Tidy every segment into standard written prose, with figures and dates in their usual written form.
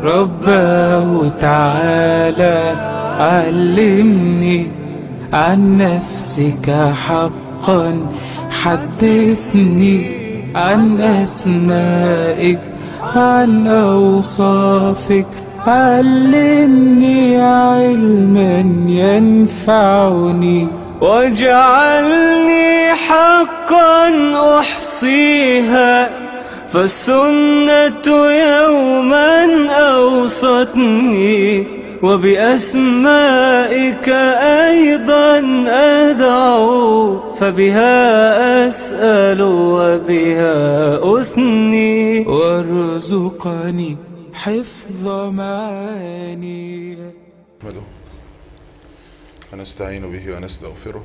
رباه تعالى علمني عن نفسك حقا، حدثني عن أسمائك، عن أوصافك، علمني علما ينفعني، واجعلني حقا أحصيها، فالسنة يوما أوصتني، وبأسمائك أيضا أدعو، فبها أسأل وبها أثني، وارزقني حفظ معاني. نحمده ونستعين به ونستغفره،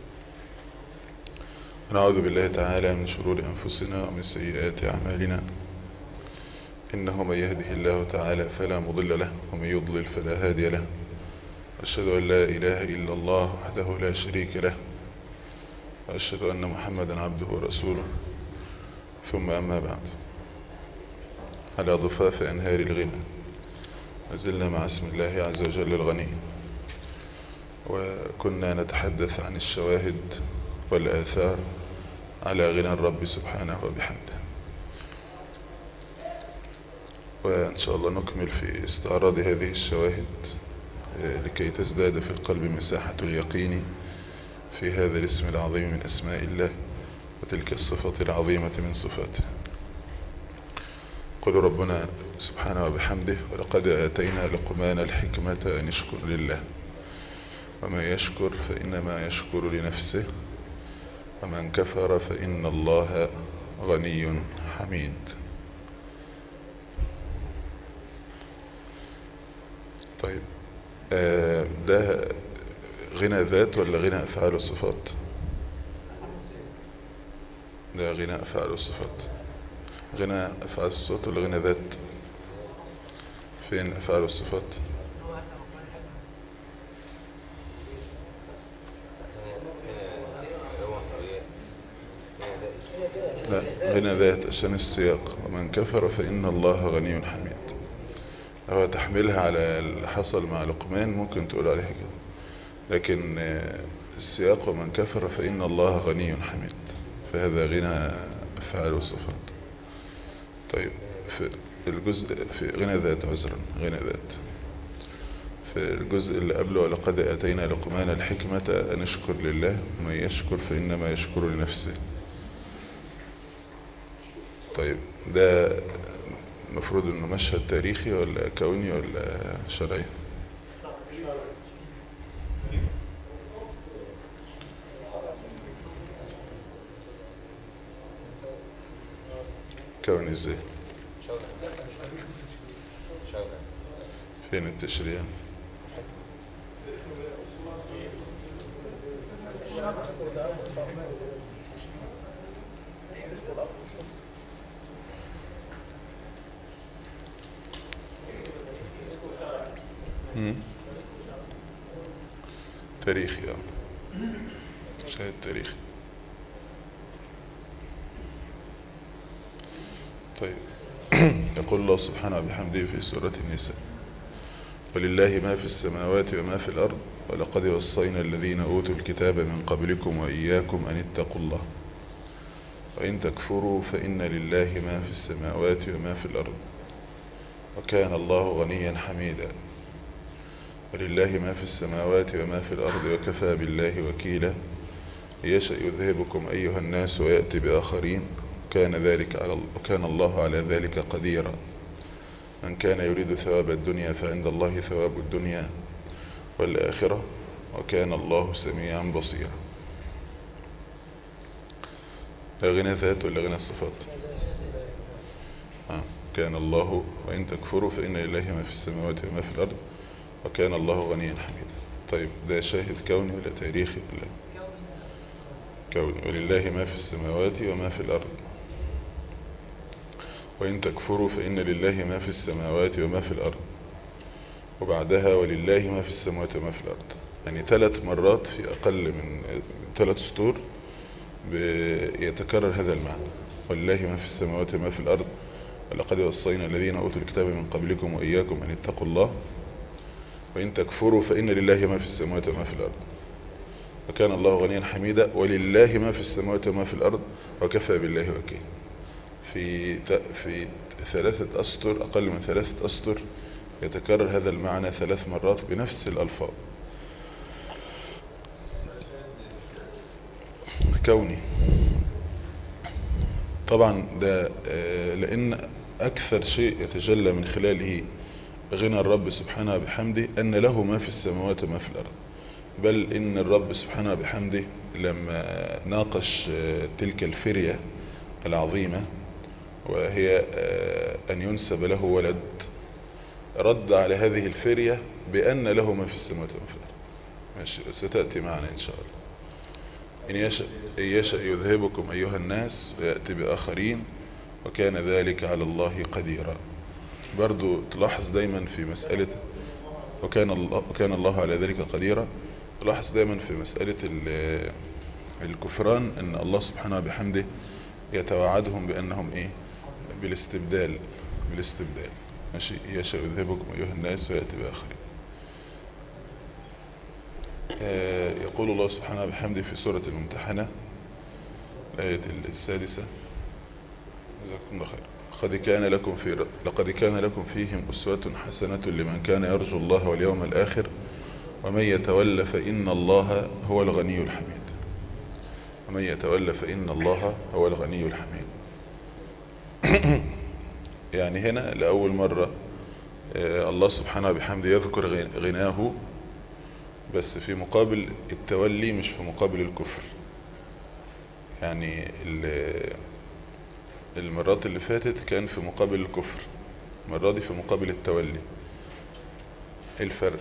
ونعوذ بالله تعالى من شرور أنفسنا ومن سيئات أعمالنا، إنه من يهده الله تعالى فلا مضل له، ومن يضلل فلا هادي له، وأشهد أن لا إله إلا الله وحده لا شريك له، وأشهد أن محمدا عبده ورسوله. ثم أما بعد، على ضفاف أنهار الغنى نزلنا مع اسم الله عز وجل الغني، وكنا نتحدث عن الشواهد والآثار على غنى الرب سبحانه وبحمده، وإن شاء الله نكمل في استعراض هذه الشواهد لكي تزداد في القلب مساحة اليقين في هذا الاسم العظيم من أسماء الله، وتلك الصفة العظيمة من صفاته. قل ربنا سبحانه وبحمده: ولقد آتينا لقمان الحكمة أن يشكر لله، ومن يشكر فإنما يشكر لنفسه، ومن كفر فإن الله غني حميد. طيب، ده غنى ذات ولا غنى أفعال وصفات؟ ده غنى أفعال وصفات. غنى أفعال الصفات ولا غنى ذات؟ فين أفعال الصفات؟ لا، غنى ذات عشان السياق. ومن كفر فإن الله غني حميد. هو تحملها على اللي حصل مع لقمان ممكن تقول عليها كده، لكن السياق ومن كفر فإن الله غني حميد، فهذا غنى أفعال وصفات. طيب، في الجزء في غنى ذات، عذرا، غنى ذات، في الجزء اللي قبله: ولقد آتينا لقمان الحكمة أن يشكر لله، ومن يشكر فإنما يشكر لنفسه. طيب، ده المفروض انه مشهد تاريخي ولا كوني ولا شرعي؟ كوني ازاي؟ فين التشريع؟ تاريخي، شاهد تاريخي. طيب، يقول الله سبحانه وبحمده في سورة النساء: ولله ما في السماوات وما في الأرض، ولقد وصينا الذين أوتوا الكتاب من قبلكم وإياكم أن اتقوا الله، وإن تكفروا فإن لله ما في السماوات وما في الأرض، وكان الله غنيا حميدا. ولله ما في السماوات وما في الأرض، وكفى بالله وكيلا، يشأ يذهبكم أيها الناس ويأتي بآخرين، وكان الله على ذلك قديرا. من كان يريد ثواب الدنيا فعند الله ثواب الدنيا والآخرة، وكان الله سميعا بصيرا. غنى ذات ولا غنى الصفات؟ كان الله وإن تكفروا فإن لله ما في السماوات وما في الأرض، وكان الله غنيا حميدا. طيب، ده شاهد كوني ولا تاريخي ولا كوني؟ ولله ما في السماوات وما في الأرض، وإن تكفروا فإن لله ما في السماوات وما في الأرض، وبعدها ولله ما في السماوات وما في الأرض. يعني 3 مرات في أقل من 3 سطور يتكرر هذا المعنى: ولله ما في السماوات وما في الأرض، ولقد وصينا الذين أوتوا الكتاب من قبلكم وإياكم أن اتقوا الله وإن تكفروا فإن لله ما في السماوات وما في الأرض وكان الله غنيا حميدا ولله ما في السماوات وما في الأرض وكفى بالله وكيلا. في 3 أسطر، أقل من 3 أسطر، يتكرر هذا المعنى 3 مرات بنفس الألفاظ. كوني طبعا ده لأن أكثر شيء يتجلى من خلاله غنى الرب سبحانه بحمده أن له ما في السماوات وما في الأرض، بل إن الرب سبحانه بحمده لما ناقش تلك الفرية العظيمة وهي أن ينسب له ولد، رد على هذه الفرية بأن له ما في السماوات وما في الأرض. ماشي، ستأتي معنا إن شاء الله. إن يشأ يذهبكم أيها الناس ويأتي بآخرين وكان ذلك على الله قديرا. برضو تلاحظ دايما في مسألة وكان الله على ذلك قديرا، تلاحظ دايما في مسألة الكفران أن الله سبحانه بحمده يتوعدهم بأنهم بالاستبدال. ماشي، يشاء يذهبكم أيها الناس ويأتي بآخرين. يقول الله سبحانه بحمده في سورة الممتحنة الآية 6: جزاكم الله خير. لقد كان لكم فيهم أسوة حسنة لمن كان يرجو الله واليوم الآخر ومن يتولى فإن الله هو الغني الحميد. ومن يتولى فإن الله هو الغني الحميد. يعني هنا لأول مرة الله سبحانه بحمده يذكر غناه، بس في مقابل التولي مش في مقابل الكفر. يعني المرات اللي فاتت كان في مقابل الكفر، المرة دي في مقابل التولي. ايه الفرق؟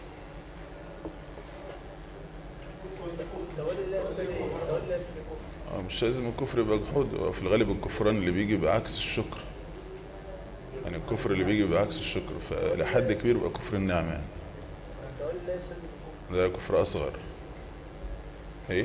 مش لازم الكفر يبقى جحود، في الغالب الكفران اللي بيجي بعكس الشكر، يعني الكفر اللي بيجي بعكس الشكر، فلحد كبير يبقى كفر النعمة، يعني ده كفر أصغر. ايه؟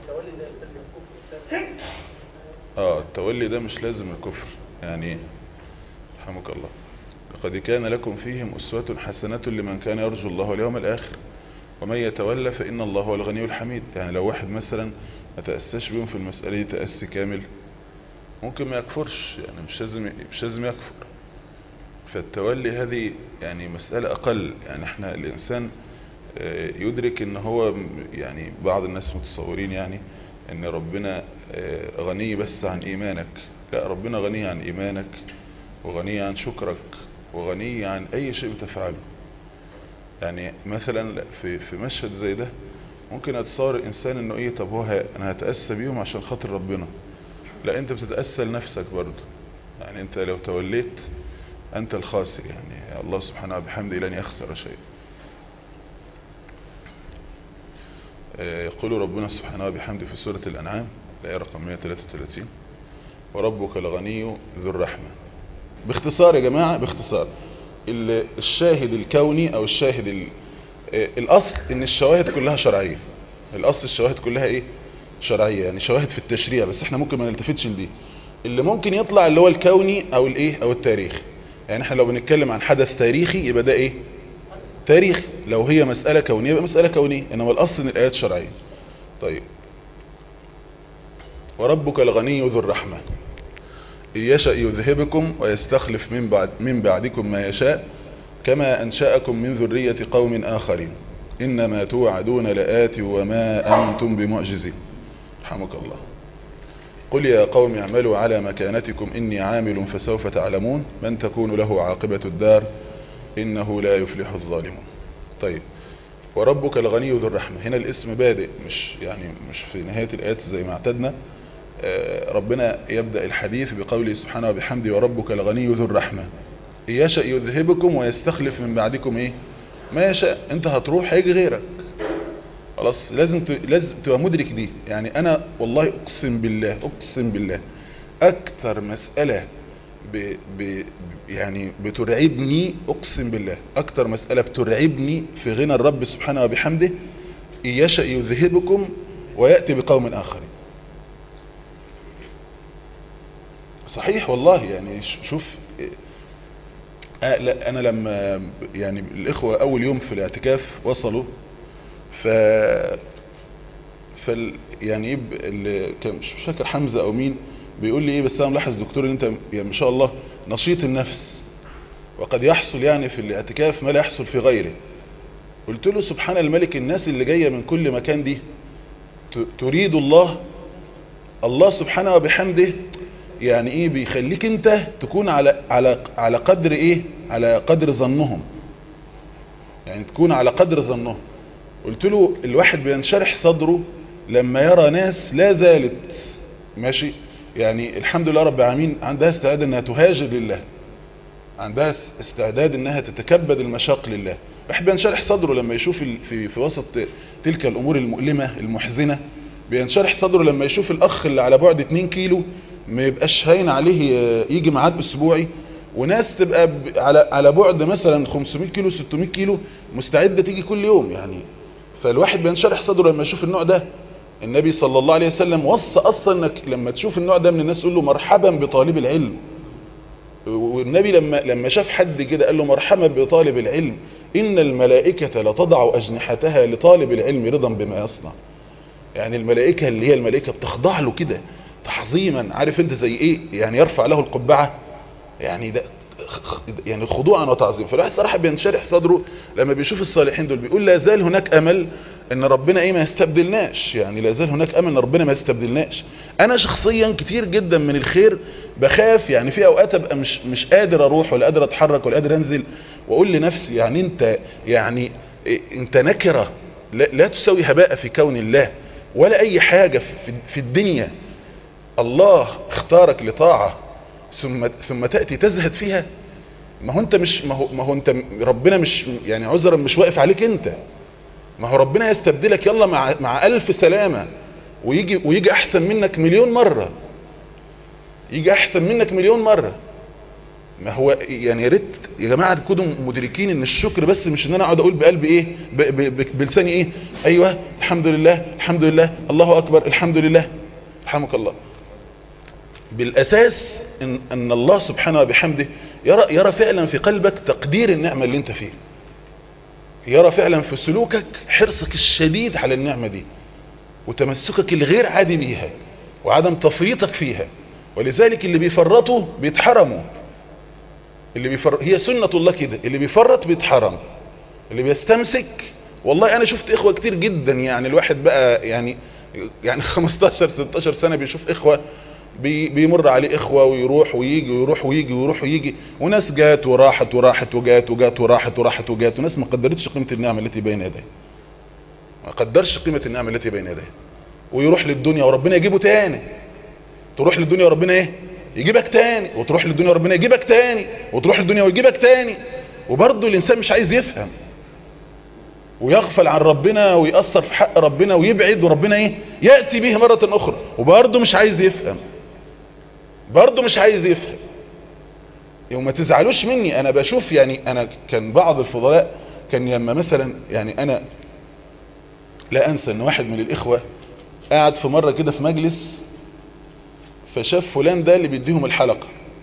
التولي ده مش لازم الكفر، يعني رحمك الله. لقد كان لكم فيهم أسوة حسنة لمن كان يرجو الله واليوم الآخر ومن يتولى فإن الله هو الغني الحميد. يعني لو واحد مثلا ما تأساش بهم في المسألة تأسي كامل ممكن ما يكفرش، يعني مش لازم يكفر. فالتولي هذه يعني مسألة أقل. يعني احنا الإنسان يدرك ان هو، يعني بعض الناس متصورين يعني ان ربنا غني بس عن ايمانك. لا، ربنا غني عن ايمانك وغني عن شكرك وغني عن اي شيء بتفعله. يعني مثلا في مشهد زي ده ممكن اتصور الانسان انه طب هو انا هتأسى بيهم عشان خاطر ربنا. لا، انت بتتأسى لنفسك برضه. يعني انت لو توليت انت الخاسر، يعني الله سبحانه بحمده لن يخسر شيء. يقول ربنا سبحانه بحمده في سورة الأنعام الآية رقم 133: وربك الغني ذو الرحمة. باختصار يا جماعة، باختصار الشاهد الكوني أو الشاهد الأصل إن الشواهد كلها شرعية. الأصل الشواهد كلها شرعية، يعني شواهد في التشريع، بس احنا ممكن ما نلتفتش لدي. اللي ممكن يطلع اللي هو الكوني أو أو التاريخ. يعني احنا لو بنتكلم عن حدث تاريخي يبقى ده تاريخ. لو هي مسألة كونية يبقى مسألة كونية، إنما الأصل إن الآيات شرعية. طيب، وربك الغني ذو الرحمة إن يشأ يذهبكم ويستخلف من بعدكم ما يشاء كما أنشأكم من ذرية قوم آخرين إنما توعدون لآت وما أنتم بمعجزين. رحمك الله. قل يا قوم اعملوا على مكانتكم إني عامل فسوف تعلمون من تكون له عاقبة الدار إنه لا يفلح الظالمون. طيب، وربك الغني ذو الرحمة. هنا الاسم بادئ، مش في نهاية الآيات زي ما اعتدنا. ربنا يبدأ الحديث بقوله سبحانه وبحمده وربك الغني ذو الرحمة إن يشأ يذهبكم ويستخلف من بعدكم ما يشاء. انت هتروح هيجي غيرك، خلاص. لازم تبقى مدرك دي. يعني انا والله اقسم بالله اكثر مسألة يعني بترعبني، اقسم بالله اكثر مسألة بترعبني في غنى الرب سبحانه وبحمده إن يشأ يذهبكم ويأتي بقوم آخرين. صحيح والله. يعني شوف، لا انا لما يعني الاخوة اول يوم في الاعتكاف وصلوا، ف يعني ايه اللي كان مش فاكر حمزة او مين بيقول لي ايه، بس انا ملاحظ دكتور ان انت يعني ما شاء الله نشيط النفس، وقد يحصل يعني في الاعتكاف ما لا يحصل في غيره. قلت له سبحان الملك، الناس اللي جاية من كل مكان دي تريد الله سبحانه وبحمده، يعني ايه بيخليك انت تكون على قدر ايه، على قدر ظنهم، يعني تكون على قدر ظنهم. قلت له الواحد بينشرح صدره لما يرى ناس لا زالت ماشي، يعني الحمد لله رب العالمين عندها استعداد انها تهاجر لله، عندها استعداد انها تتكبد المشاق لله. الواحد بينشرح صدره لما يشوف في وسط تلك الامور المؤلمة المحزنة، بينشرح صدره لما يشوف الاخ اللي على بعد 2 كيلو ما يبقاش هين عليه يجي ميعاد اسبوعي، وناس تبقى على بعد مثلا 500 كيلو 600 كيلو مستعدة تيجي كل يوم يعني. فالواحد بينشرح صدره لما يشوف النوع ده. النبي صلى الله عليه وسلم وصى اصلا انك لما تشوف النوع ده من الناس تقول له مرحبا بطالب العلم. والنبي لما شاف حد كده قال له مرحبا بطالب العلم، ان الملائكة لتضع اجنحتها لطالب العلم رضا بما يصنع. يعني الملائكة اللي هي الملائكة بتخضع له كده تحظيما، عارف انت زي ايه يعني، يرفع له القبعة، يعني ده يعني خضوعا وتعظيم. فالواحد صراحة بينشرح صدره لما بيشوف الصالحين دول، بيقول لا زال هناك امل ان ربنا ايه ما يستبدلناش، يعني لا زال هناك امل ان ربنا ما يستبدلناش. انا شخصيا كتير جدا من الخير بخاف، يعني في اوقات ابقى مش قادر اروح ولا قادر اتحرك ولا قادر انزل، واقول لنفسي يعني انت يعني انت نكرة لا تسوي هباء في كون الله، ولا اي حاجة في الدنيا الله اختارك لطاعة ثم تأتي تزهد فيها. ما هو انت مش ما هو انت ربنا مش يعني عذرا مش واقف عليك انت، ما هو ربنا يستبدلك يلا مع 1000 سلامة، ويجي احسن منك مليون مرة، يجي احسن منك مليون مرة. ما هو يعني يا ريت يا جماعة تكونوا مدركين ان الشكر بس مش ان انا اقعد اقول بقلبي ايه بلساني ايه ايوه الحمد لله الحمد لله الله اكبر الحمد لله رحمك الله. بالاساس ان الله سبحانه وبحمده يرى فعلا في قلبك تقدير النعمة اللي انت فيه، يرى فعلا في سلوكك حرصك الشديد على النعمة دي وتمسكك الغير عادي بيها وعدم تفريطك فيها. ولذلك اللي بيفرطوا بيتحرموا، هي سنة الله كده، اللي بيفرط بيتحرم، اللي بيستمسك. والله انا شفت اخوة كتير جدا، يعني الواحد بقى يعني 15 16 سنة بيشوف اخوة بيمر عليه اخوة ويروح ويجي ويروح ويجي ويروح ويجي، وناس جات وراحت وراحت وجات وراحت وراحت وجات، وناس ما قدرتش قيمة النعمة التي بين يديه، ما قدرش قيمة النعمة التي بين يديه، ويروح للدنيا وربنا يجيبه تاني، تروح للدنيا وربنا ايه يجيبك تاني، وتروح للدنيا وربنا يجيبك تاني، وتروح للدنيا ويجيبك تاني. وبرضه الانسان مش عايز يفهم ويغفل عن ربنا ويأثر في حق ربنا ويبعد، وربنا ايه يأتي به مرة اخرى، وبرضه مش عايز يفهم، برضه مش عايز يفهم. يوم ما تزعلوش مني، انا بشوف يعني انا كان بعض الفضلاء كان لما مثلا يعني انا لا انسى ان واحد من الاخوة قاعد في مرة كده في مجلس، فشاف فلان ده اللي بيديهم الحلقة،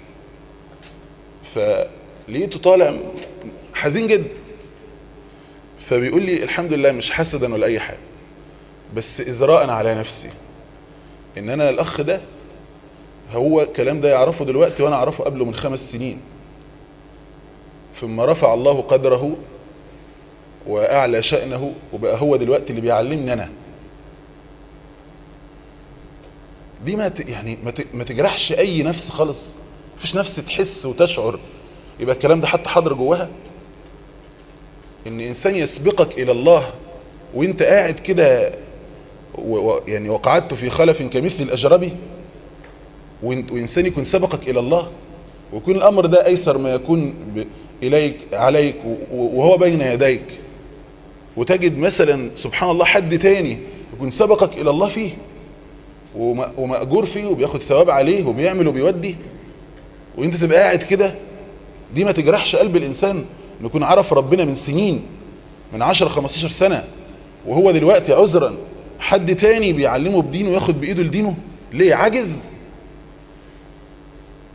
فلقيته طالع حزين جدا، فبيقول لي الحمد لله مش حسدا ولا اي حاجة، بس ازراء على نفسي ان انا الاخ ده هو الكلام ده يعرفه دلوقتي وانا اعرفه قبله من 5 سنين، ثم رفع الله قدره واعلى شأنه وبقى هو دلوقتي اللي بيعلمني انا. دي يعني ما تجرحش اي نفس خالص، مفيش نفس تحس وتشعر يبقى الكلام ده حتى حاضر جواها، ان انسان يسبقك الى الله وانت قاعد كده يعني وقعدت في خلف كمثل الاجربي، وانسان يكون سبقك الى الله ويكون الامر ده ايسر ما يكون اليك عليك وهو بين يديك، وتجد مثلا سبحان الله حد تاني يكون سبقك الى الله فيه ومأجور فيه وبياخد ثواب عليه وبيعمل وبيودي، وانت تبقى قاعد كده. دي ما تجرحش قلب الانسان انه يكون عرف ربنا من سنين، من 10 15 سنة، وهو دلوقتي عذرا حد تاني بيعلمه بدينه وياخد بايده لدينه؟ ليه؟ عجز؟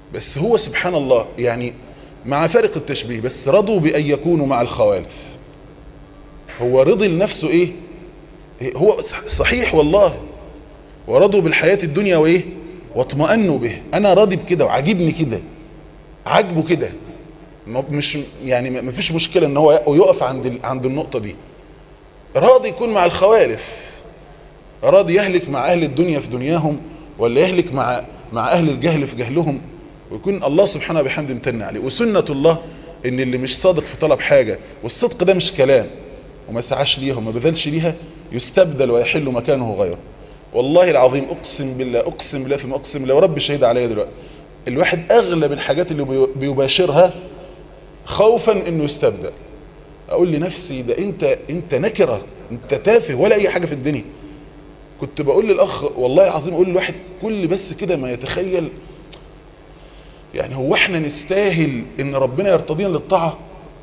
بس هو سبحان الله يعني مع فارق التشبيه، بس رضوا بأن يكونوا مع الخوالف. هو رضي لنفسه ايه؟ هو صحيح والله، ورضوا بالحياة الدنيا وايه واطمأنوا به. انا راضي بكده وعجبني كده، عجبه كده، مش يعني ما فيش مشكلة ان هو يقف عند النقطة دي. راضي يكون مع الخوالف، راضي يهلك مع اهل الدنيا في دنياهم، ولا يهلك مع اهل الجهل في جهلهم، ويكون الله سبحانه وبحمده امتن عليه. وسنة الله ان اللي مش صادق في طلب حاجة، والصدق ده مش كلام، وما سعاش ليها وما بذلش ليها، يستبدل ويحل مكانه غيره. والله العظيم اقسم بالله، اقسم بالله ثم اقسم بالله ورب شهيد عليا دلوقتي، الواحد اغلب الحاجات اللي بيباشرها خوفا انه يستبدل. اقول لنفسي ده انت نكرة، انت تافه ولا اي حاجة في الدنيا. كنت بقول للاخ والله العظيم، اقول للواحد كل بس كده ما يتخيل، يعني هو احنا نستاهل ان ربنا يرتضينا للطاعة؟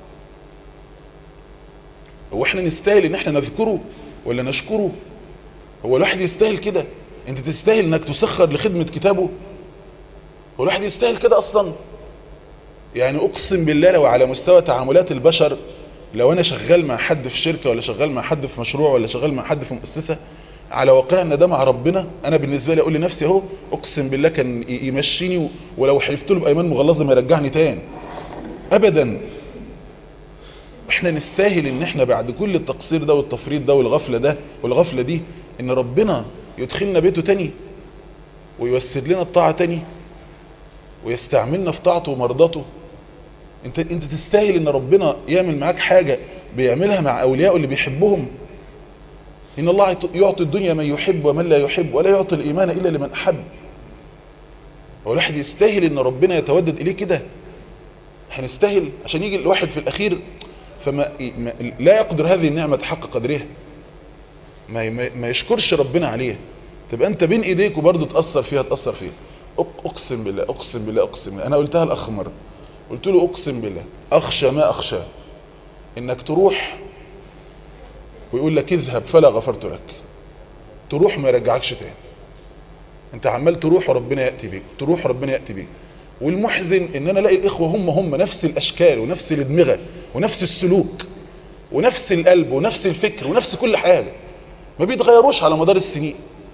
هو احنا نستاهل ان احنا نذكره ولا نشكره؟ هو الواحد يستاهل كده؟ انت تستاهل انك تسخر لخدمة كتابه؟ هو الواحد يستاهل كده اصلا؟ يعني اقسم بالله لو على مستوى تعاملات البشر، لو انا شغال مع حد في شركة، ولا شغال مع حد في مشروع، ولا شغال مع حد في مؤسسة، على واقعنا ده مع ربنا، انا بالنسبة لي اقول لنفسي اهو اقسم بالله كان يمشيني، ولو حلفت له بايمان مغلظة ما يرجعني تاني ابدا. احنا نستاهل ان احنا بعد كل التقصير ده والتفريط ده والغفلة دي ان ربنا يدخلنا بيته تاني، ويوسر لنا الطاعة تاني، ويستعملنا في طاعته ومرضاته؟ انت تستاهل ان ربنا يعمل معاك حاجة بيعملها مع اولياءه اللي بيحبهم؟ ان الله يعطي الدنيا من يحب ومن لا يحب، ولا يعطي الايمان الا لمن احب. هو الواحد يستاهل ان ربنا يتودد اليه كده؟ هنستاهل عشان يجي الواحد في الاخير فما لا يقدر هذه النعمة حق قدرها، ما يشكرش ربنا عليها، تبقى انت بين ايديك وبرضه تأثر فيها. اقسم بالله، اقسم بالله، اقسم بالله، انا قلتها الاخ مرة، قلت له اقسم بالله اخشى ما اخشى انك تروح ويقول لك اذهب فلا غفرت لك، تروح ما يرجعكش تاني. انت عمال تروح وربنا يأتي بيك، تروح وربنا يأتي بيك. والمحزن ان انا الاقي الاخوة هم نفس الاشكال ونفس الادمغة ونفس السلوك ونفس القلب ونفس الفكر ونفس كل حاجة، ما بيتغيروش على مدار السنين،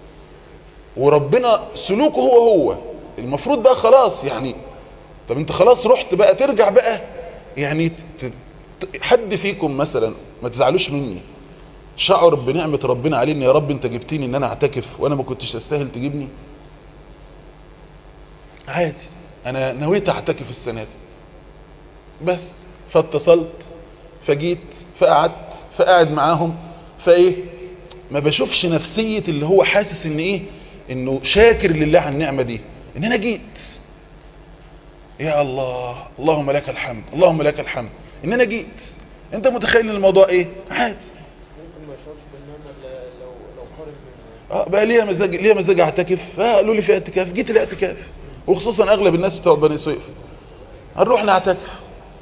وربنا سلوكه هو المفروض بقى خلاص يعني. طب انت خلاص رحت بقى ترجع بقى يعني حد فيكم مثلا، ما تزعلوش مني، شعر بنعمة ربنا عليه ان يا رب انت جبتيني ان انا اعتكف وانا ما كنتش استاهل تجيبني؟ عادي، انا نويت اعتكف السنة دي بس، فاتصلت فجيت فقعدت فقاعد معاهم، فايه ما بشوفش نفسية اللي هو حاسس ان ايه، انه شاكر لله على النعمة دي، ان انا جيت يا الله اللهم لك الحمد، اللهم لك الحمد ان انا جيت. انت متخيل ان الموضوع ايه؟ عادي. ممكن ما يشعرش بالنعمة لو خارج منها. بقى ليا مزاج اعتكف، قالوا لي في اعتكاف، جيت الاعتكاف. وخصوصا اغلب الناس بتوع بني سويف هنروح نعتكف.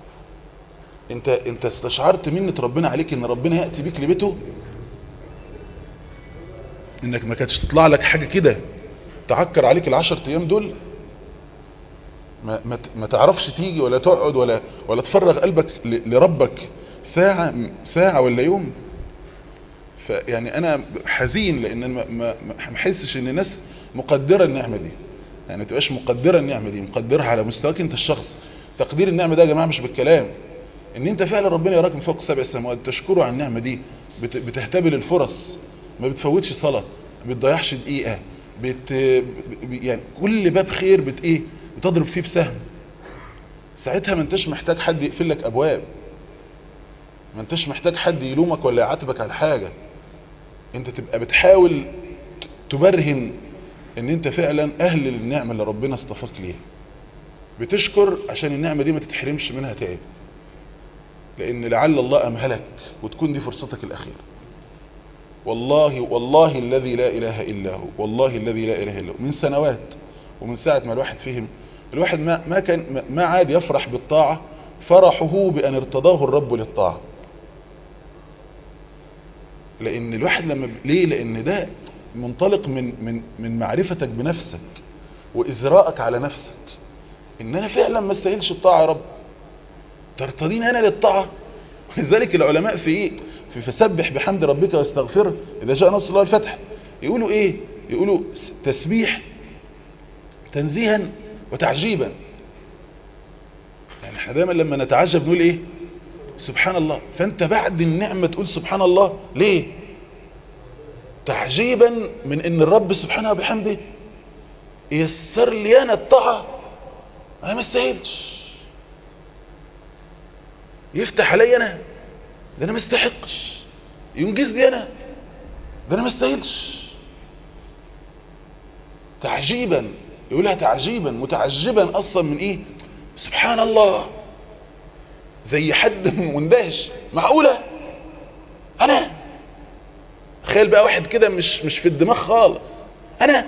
انت استشعرت منة ربنا عليك ان ربنا يأتي بيك لبيته، انك ما كانتش تطلع لك حاجة كده تعكر عليك العشر ايام دول، ما تعرفش تيجي ولا تقعد ولا تفرغ قلبك لربك ساعة ولا يوم. فيعني انا حزين لان ما حسش ان الناس مقدرة النعمة دي، يعني ما تبقاش مقدرة النعمة دي، مقدرها على مستواك انت الشخص. تقدير النعمة ده يا جماعة مش بالكلام، ان انت فعلا ربنا يراك من فوق 7 سماوات، تشكره على النعمة دي، بتهتبل الفرص، ما بتفوتش صلاة، ما بتضيعش دقيقة، يعني كل باب خير بتضرب فيه بسهم. ساعتها ما انتش محتاج حد يقفل لك ابواب، ما انتش محتاج حد يلومك ولا يعاتبك على حاجة. انت تبقى بتحاول تبرهن ان انت فعلا اهل للنعمة اللي ربنا اصطفاك ليها، بتشكر عشان النعمة دي ما تتحرمش منها تاني، لان لعل الله امهلك وتكون دي فرصتك الاخيرة. والله الذي لا اله الا هو، والله الذي لا اله الا هو، من سنوات ومن ساعة ما الواحد فهم، الواحد ما عاد يفرح بالطاعة فرحه بأن ارتضاه الرب للطاعة. لأن الواحد ليه؟ لأن ده منطلق من معرفتك بنفسك وإزراءك على نفسك. ان انا فعلا ما استاهلش الطاعة يا رب، ترتضيني انا للطاعة. ولذلك العلماء في ايه، في فسبح بحمد ربك واستغفره اذا جاء نصر الله الفتح، يقولوا ايه، يقولوا تسبيح تنزيها وتعجيبا. يعني احنا دايما لما نتعجب نقول ايه، سبحان الله. فانت بعد النعمة تقول سبحان الله ليه؟ تعجيبا من ان الرب سبحانه وبحمده يسر لي انا الطاعة، انا ما استاهلش، يفتح علي انا، ده انا ما استحقش، ينجز لي انا، ده انا ما استاهلش. تعجيبا، يقولها تعجيبا متعجبا اصلا من ايه، سبحان الله، زي حد مندهش، معقولة انا؟ تخيل بقى واحد كده مش في الدماغ خالص، انا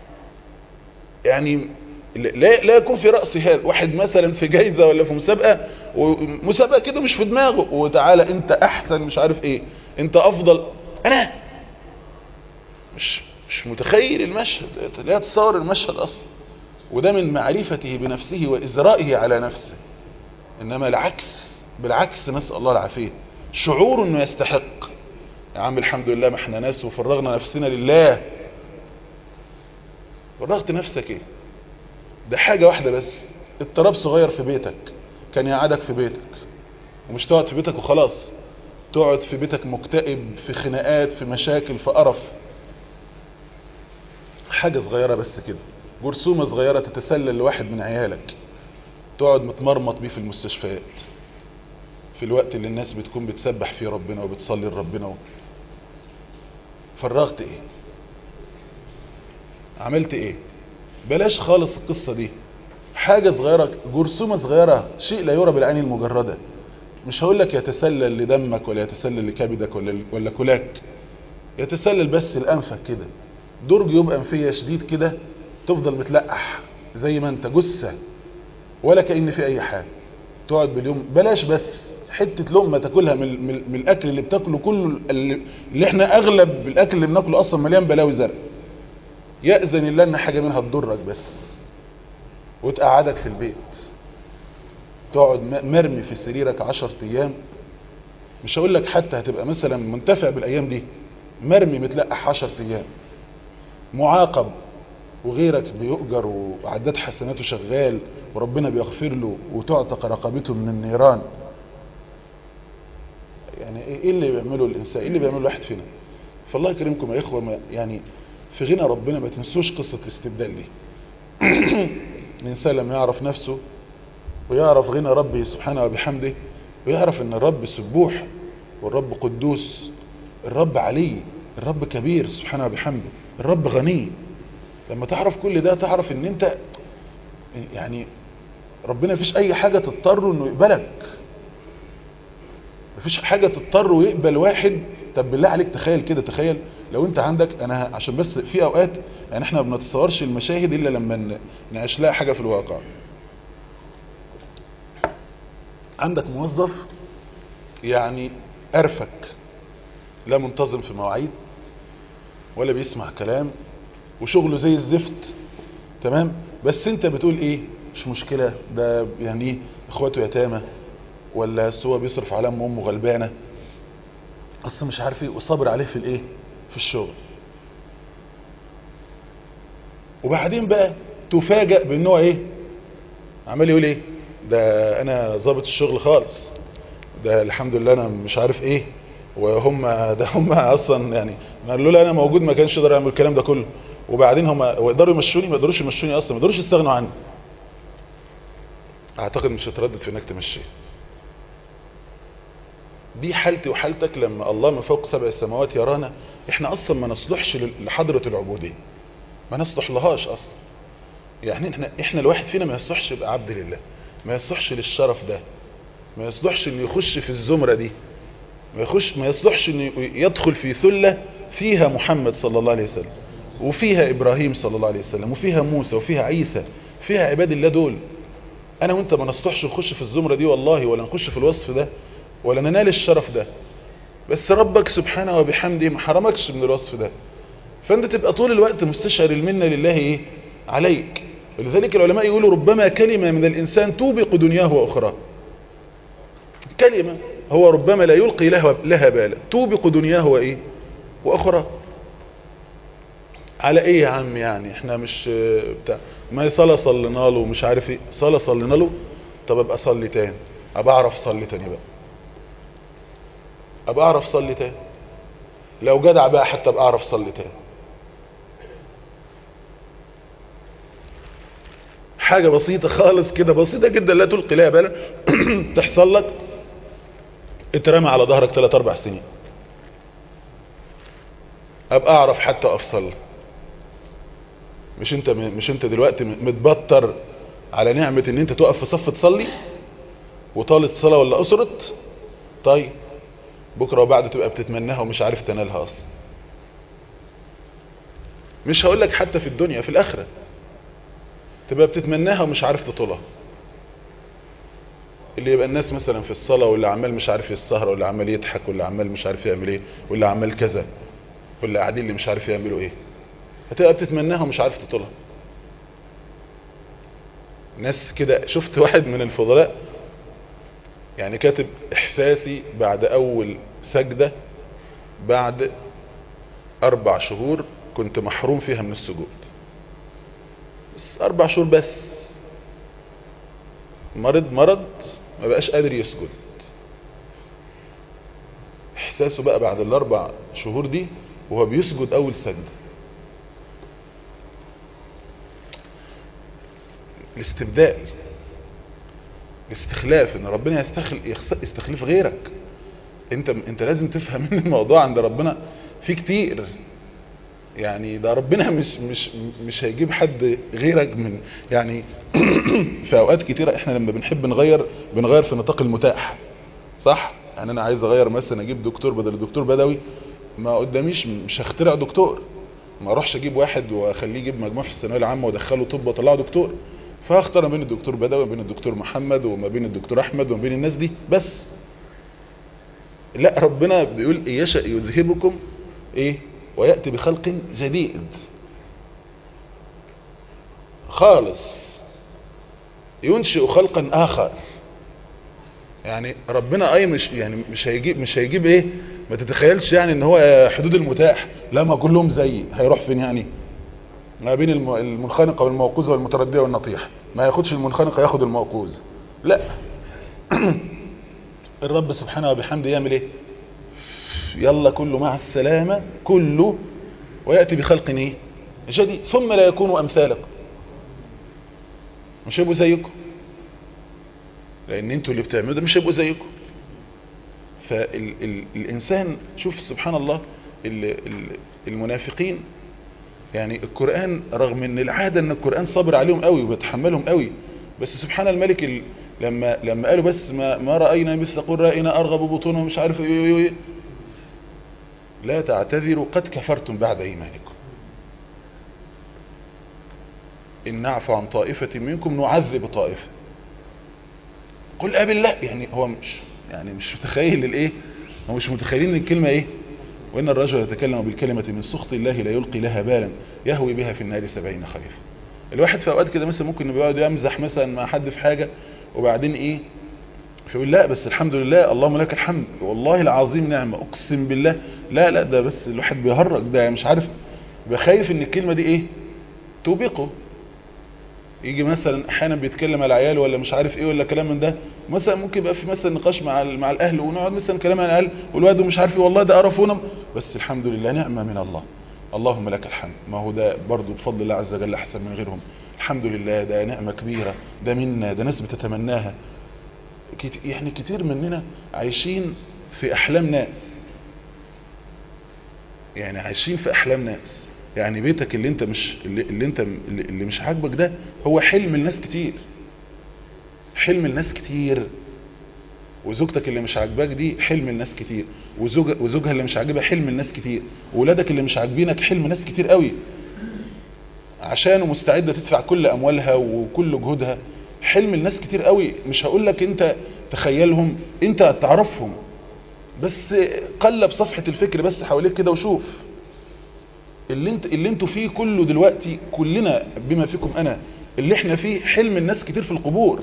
يعني لا يكون في رأسي هذا. واحد مثلا في جايزة ولا في مسابقة، ومسابقة كده مش في دماغه، وتعالى انت احسن مش عارف ايه، انت افضل، انا مش متخيل المشهد، لا يتصور المشهد اصلا. وده من معرفته بنفسه وازرائه على نفسه. انما العكس، بالعكس نسأل الله العافية، شعور انه يستحق. يا عم الحمد لله ما احنا ناس وفرغنا نفسنا لله. فرغت نفسك ايه؟ ده حاجة واحدة بس، اضطراب صغير في بيتك كان يقعدك في بيتك، ومش تقعد في بيتك وخلاص، تقعد في بيتك مكتئب، في خناقات، في مشاكل، في قرف. حاجة صغيرة بس كده، جرثومة صغيرة تتسلل لواحد من عيالك، تقعد متمرمط بيه في المستشفيات في الوقت اللي الناس بتكون بتسبح فيه ربنا وبتصلي لربنا. فرغت ايه؟ عملت ايه؟ بلاش خالص القصة دي. حاجة صغيرة، جرثومة صغيرة، شيء لا يرى بالعين المجردة. مش هقول لك يتسلل لدمك ولا يتسلل لكبدك ولا كلاك، يتسلل بس لأنفك كده، درج يبقى انفية شديد كده، تفضل متلقح زي ما انت جثة ولا كأن في اي حاجة. تقعد باليوم، بلاش بس حتة لقمة تاكلها من الاكل اللي بتاكله كله، اللي احنا اغلب الاكل اللي بناكله اصلا مليان بلاوي زرق، يأذن الله ان حاجة منها تضرك بس، وتقعدك في البيت، تقعد مرمي في سريرك 10 ايام. مش هقول لك حتى هتبقى مثلا منتفع بالايام دي، مرمي متلقح 10 ايام، معاقب، وغيرك بيؤجر وعداد حسناته شغال وربنا بيغفر له وتعتق رقبته من النيران. يعني ايه اللي بيعمله الانسان، ايه اللي بيعمله الواحد فينا؟ فالله يكرمكم يا اخوه، يعني في غنى ربنا ما تنسوش قصة الاستبدال دي. الانسان لما يعرف نفسه ويعرف غنى ربه سبحانه وبحمده، ويعرف ان الرب سبوح والرب قدوس، الرب علي، الرب كبير سبحانه وبحمده، الرب غني. لما تعرف كل ده تعرف ان انت يعني ربنا مفيش اي حاجة تضطر انه يقبلك، مفيش حاجة تضطر ويقبل واحد. طب بالله عليك تخيل كده، تخيل لو انت عندك، انا عشان بس في اوقات يعني احنا ما بنتصورش المشاهد الا لما نعيش لها حاجة في الواقع. عندك موظف يعني قرفك، لا منتظم في مواعيد ولا بيسمع كلام وشغله زي الزفت، تمام، بس انت بتقول ايه، مش مشكلة، ده يعني اخواته يتامى، ولا هو بيصرف على امه غلبانة، اصلا مش عارف ايه، وصبر عليه في الايه، في الشغل. وبعدين بقى تفاجأ بان هو ايه، عمال يقول ايه، ده انا ظابط الشغل خالص، ده الحمد لله انا مش عارف ايه، وهم ده هم اصلا يعني لولا انا موجود ما كانش يقدر يعمل الكلام ده كله. وبعدين هم يقدروا يمشوني، ما يقدروش يمشوني اصلا، ما يقدروش يستغنوا عني. اعتقد مش هتردد في انك تمشيه. دي حالتي وحالتك لما الله من فوق 7 سماوات يرانا. احنا اصلا ما نصلحش لحضرة العبودية، ما نصلح لهاش اصلا. يعني احنا الواحد فينا ما يصلحش يبقى عبد لله، ما يصلحش للشرف ده، ما يصلحش انه يخش في الزمرة دي، ما يصلحش انه يدخل في ثلة فيها محمد صلى الله عليه وسلم، وفيها ابراهيم صلى الله عليه وسلم، وفيها موسى، وفيها عيسى، فيها عباد الله دول. انا وانت ما نصلحش نخش في الزمرة دي والله، ولا نخش في الوصف ده، ولا ننال الشرف ده. بس ربك سبحانه وبحمده ما حرمكش من الوصف ده، فانت تبقى طول الوقت مستشعر المنة لله ايه عليك. ولذلك العلماء يقولوا ربما كلمة من الإنسان توبق دنياه وأخرى. كلمة هو ربما لا يلقي لها بالا توبق دنياه وإيه وأخرى. على إيه يا عم يعني إحنا مش بتاع ما صلاة صلينا له ومش عارف إيه صلاة صلينا له. طب أبقى أصلي تاني أبقى أعرف أصلي تاني بقى أبقى أعرف أصلي تاني لو جدع بقى حتى أبقى أعرف أصلي تاني. حاجة بسيطة خالص كده بسيطة جدا لا تلقي لها بالا تحصل لك اترمى على ظهرك 3-4 سنين ابقى اعرف حتى افصل. مش انت دلوقتي متبطر على نعمة ان انت تقف في صف تصلي وطالت صلاة ولا قصرت. طيب بكرة وبعد تبقى بتتمناها ومش عارف تنالها اصلا. مش هقولك حتى في الدنيا في الاخرة تبقى بتتمناها ومش عارف تطولها. اللي يبقى الناس مثلا في الصلاة واللي عمال مش عارف السهرة واللي عمال يضحك واللي عمال مش عارف يعمل ايه واللي عمال كذا واللي قاعدين اللي مش عارف يعملوا ايه هتبقى بتتمناها ومش عارف تطولها. ناس كده شفت واحد من الفضلاء يعني كاتب احساسي بعد اول سجدة بعد 4 شهور كنت محروم فيها من السجود. بس 4 شهور بس مرض ما بقاش قادر يسجد. احساسه بقى بعد ال4 شهور دي وهو بيسجد اول سجدة. الاستبدال الاستخلاف ان ربنا يستخلف غيرك. انت لازم تفهم ان الموضوع عند ربنا فيه كتير يعني. ده ربنا مش هيجيب حد غيرك من يعني في اوقات كتيرة احنا لما بنحب بنغير في نطاق المتاح صح. يعني انا عايز اغير مثلا اجيب دكتور بدل الدكتور بدوي ما قداميش مش هخترع دكتور. ما اروحش اجيب واحد واخليه يجيب مجموع في الثانويه العامه وادخله طب واطلعه دكتور. فاختار ما بين الدكتور بدوي وما بين الدكتور محمد وما بين الدكتور احمد وما بين الناس دي بس. لا ربنا بيقول إن يشأ يذهبكم ايه ويأتي بخلق جديد خالص ينشئ خلقا اخر. يعني ربنا اي مش هيجيب ايه. ما تتخيلش يعني ان هو حدود المتاح. لا ما كلهم زي هيروح فين يعني. ما بين المنخنقة والموقوذة والمتردية والنطيح ما ياخدش المنخنقة ياخد الموقوذة. لا الرب سبحانه وبحمده يعمل ايه. يلا كله مع السلامة كله ويأتي بخلق ايه جديد ثم لا يكونوا امثالكم. مش هيبقوا زيكم لان انتوا اللي بتعملوا ده مش هيبقوا زيكم. فالانسان شوف سبحان الله المنافقين يعني القرآن رغم ان العادة ان القرآن صبر عليهم قوي وبيتحملهم قوي بس سبحان الملك لما قالوا بس ما رأينا مثل قل رأينا ارغب بطونه مش عارف ايه لا تعتذروا قد كفرتم بعد ايمانكم ان نعفو عن طائفة منكم نعذب طائفة. قل بالله يعني هو مش متخيل الايه. هو مش متخيلين الكلمة ايه. وان الرجل يتكلم بالكلمة من سخط الله لا يلقي لها بالا يهوي بها في النار 70 خريفا. الواحد في اوقات كده مثلا ممكن يقعد يمزح مثلا مع حد في حاجة وبعدين ايه فيقول لا بس الحمد لله اللهم لك الحمد والله العظيم نعمة اقسم بالله. لا ده بس الواحد بيهرج ده مش عارف بخايف ان الكلمة دي ايه توبقه. يجي مثلا احيانا بيتكلم على عياله ولا مش عارف ايه ولا كلام من ده مثلا ممكن يبقى في مثلا نقاش مع الاهل ونقعد مثلا كلام عن الاهل والواد مش عارف ايه والله ده قرفونا بس الحمد لله نعمة من الله اللهم لك الحمد. ما هو ده برضو بفضل الله عز وجل احسن من غيرهم. الحمد لله ده نعمة كبيرة ده منا ده ناس بتتمناها. يعني كتير مننا عايشين في احلام ناس. يعني عايشين في احلام ناس. يعني بيتك اللي انت مش عاجبك ده هو حلم الناس كتير. حلم الناس كتير. وزوجتك اللي مش عاجباك دي حلم الناس كتير. وزوجها اللي مش عاجبها حلم الناس كتير. وولادك اللي مش عاجبينك حلم ناس كتير قوي عشانه مستعدة تدفع كل اموالها وكل جهودها. حلم الناس كتير قوي. مش هقول لك انت تخيلهم انت تعرفهم بس قلب صفحة الفكر بس حواليك كده وشوف اللي انتوا فيه كله دلوقتي كلنا بما فيكم انا اللي احنا فيه حلم الناس كتير في القبور،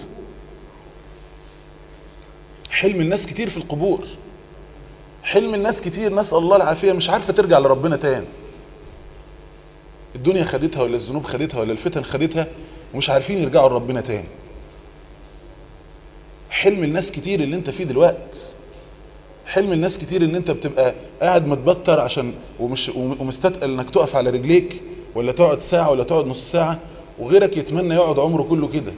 حلم الناس كتير في القبور، حلم الناس كتير نسأل الله العافية مش عارفة ترجع لربنا تاني. الدنيا خدتها ولا الذنوب خدتها ولا الفتن خدتها ومش عارفين يرجعوا لربنا تاني. حلم الناس كتير اللي انت فيه دلوقتي، حلم الناس كتير ان انت بتبقى قاعد متبتر عشان ومستثقل انك تقف على رجليك، ولا تقعد ساعة ولا تقعد نص ساعة، وغيرك يتمنى يقعد عمره كله كده،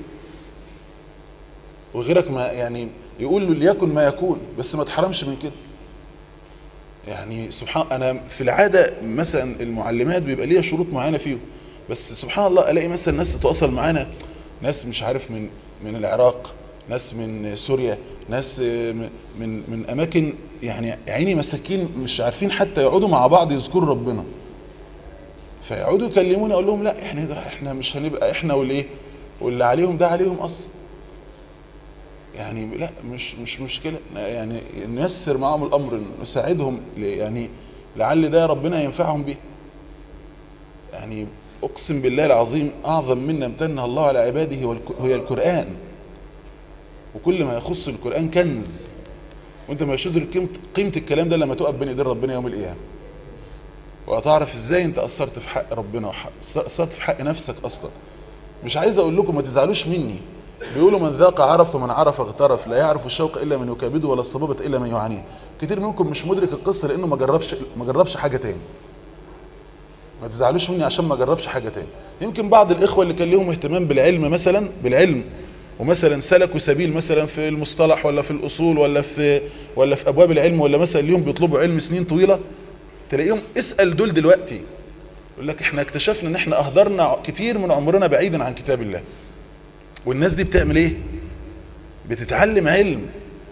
وغيرك ما يعني يقول له ليكن ما يكون، بس ما تحرمش من كده. يعني سبحان، انا في العادة مثلا المعلمات بيبقى ليها شروط معينة فيهم، بس سبحان الله الاقي مثلا ناس تتواصل معانا، ناس مش عارف من العراق، ناس من سوريا، ناس من اماكن يعني عيني مساكين مش عارفين حتى يقعدوا مع بعض يذكروا ربنا، فيقعدوا يكلموني اقول لهم لا احنا مش هنبقى احنا واللي عليهم ده عليهم اصلا. يعني لا مش مشكلة، يعني نيسر معهم الامر، نساعدهم يعني لعل ده ربنا ينفعهم به. يعني اقسم بالله العظيم اعظم منا امتنها الله على عباده هي القرآن، وكل ما يخص القرآن كنز، وانت ما يشدر قيمة الكلام ده لما تقف بين ايدين ربنا يوم القيامة، وهتعرف ازاي انت اثرت في حق ربنا اثرت في حق نفسك اصلا. مش عايز اقول لكم ما تزعلوش مني، بيقولوا من ذاق عرف ومن عرف اغترف، لا يعرف الشوق الا من يكابده ولا الصبابة الا من يعانيه. كتير منكم مش مدرك القصة لانه ما جربش حاجة تاني. ما تزعلوش مني عشان ما جربش حاجة تاني. يمكن بعض الاخوة اللي كان لهم اهتمام بالعلم مثلا ومثلا سلكوا سبيل مثلا في المصطلح ولا في الاصول ولا في ابواب العلم، ولا مثلا اليوم بيطلبوا علم سنين طويلة، تلاقيهم اسأل دول دلوقتي يقول لك احنا اكتشفنا ان احنا اهدرنا كتير من عمرنا بعيدا عن كتاب الله. والناس دي بتعمل ايه؟ بتتعلم علم،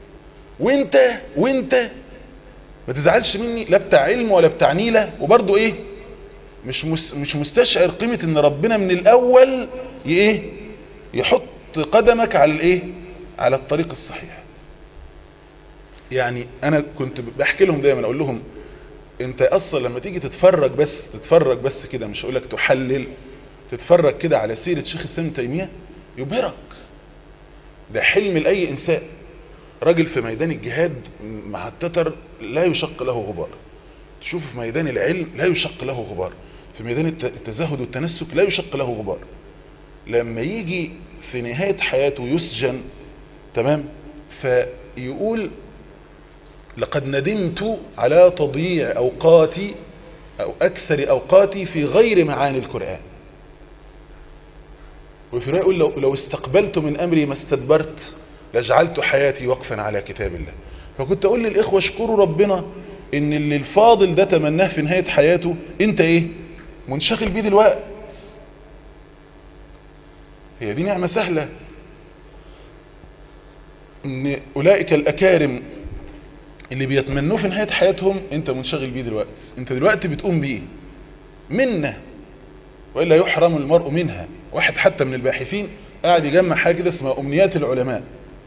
وانت ما تزعلش مني، لا بتاع علم ولا بتاع نيلة، وبرضه ايه مش مستشعر قيمة ان ربنا من الاول يحط قدمك على على الطريق الصحيح. يعني انا كنت بحكي لهم دايما اقول لهم انت اصلا لما تيجي تتفرج بس كده، مش هقولك تحلل، تتفرج كده على سيرة شيخ الإسلام ابن تيمية يبهرك. ده حلم لأي إنسان، راجل في ميدان الجهاد مع التتر لا يشق له غبار، تشوف في ميدان العلم لا يشق له غبار، في ميدان التزهد والتنسك لا يشق له غبار. لما يجي في نهاية حياته يسجن، تمام، فيقول لقد ندمت على تضييع أوقاتي أو أكثر أوقاتي في غير معاني القرآن. وفي رأي يقول لو استقبلت من أمري ما استدبرت لجعلت حياتي وقفا على كتاب الله. فكنت أقول للإخوة اشكروا ربنا إن اللي الفاضل ده تمناه في نهاية حياته أنت منشغل بيه دلوقتي. هي دي نعمة سهلة إن أولئك الأكارم اللي بيتمنوه في نهاية حياتهم انت منشغل بيه دلوقتي، انت دلوقتي بتقوم بيه منه، وإلا يحرم المرء منها. واحد حتى من الباحثين قاعد يجمع حاجة كده اسمها أمنيات العلماء،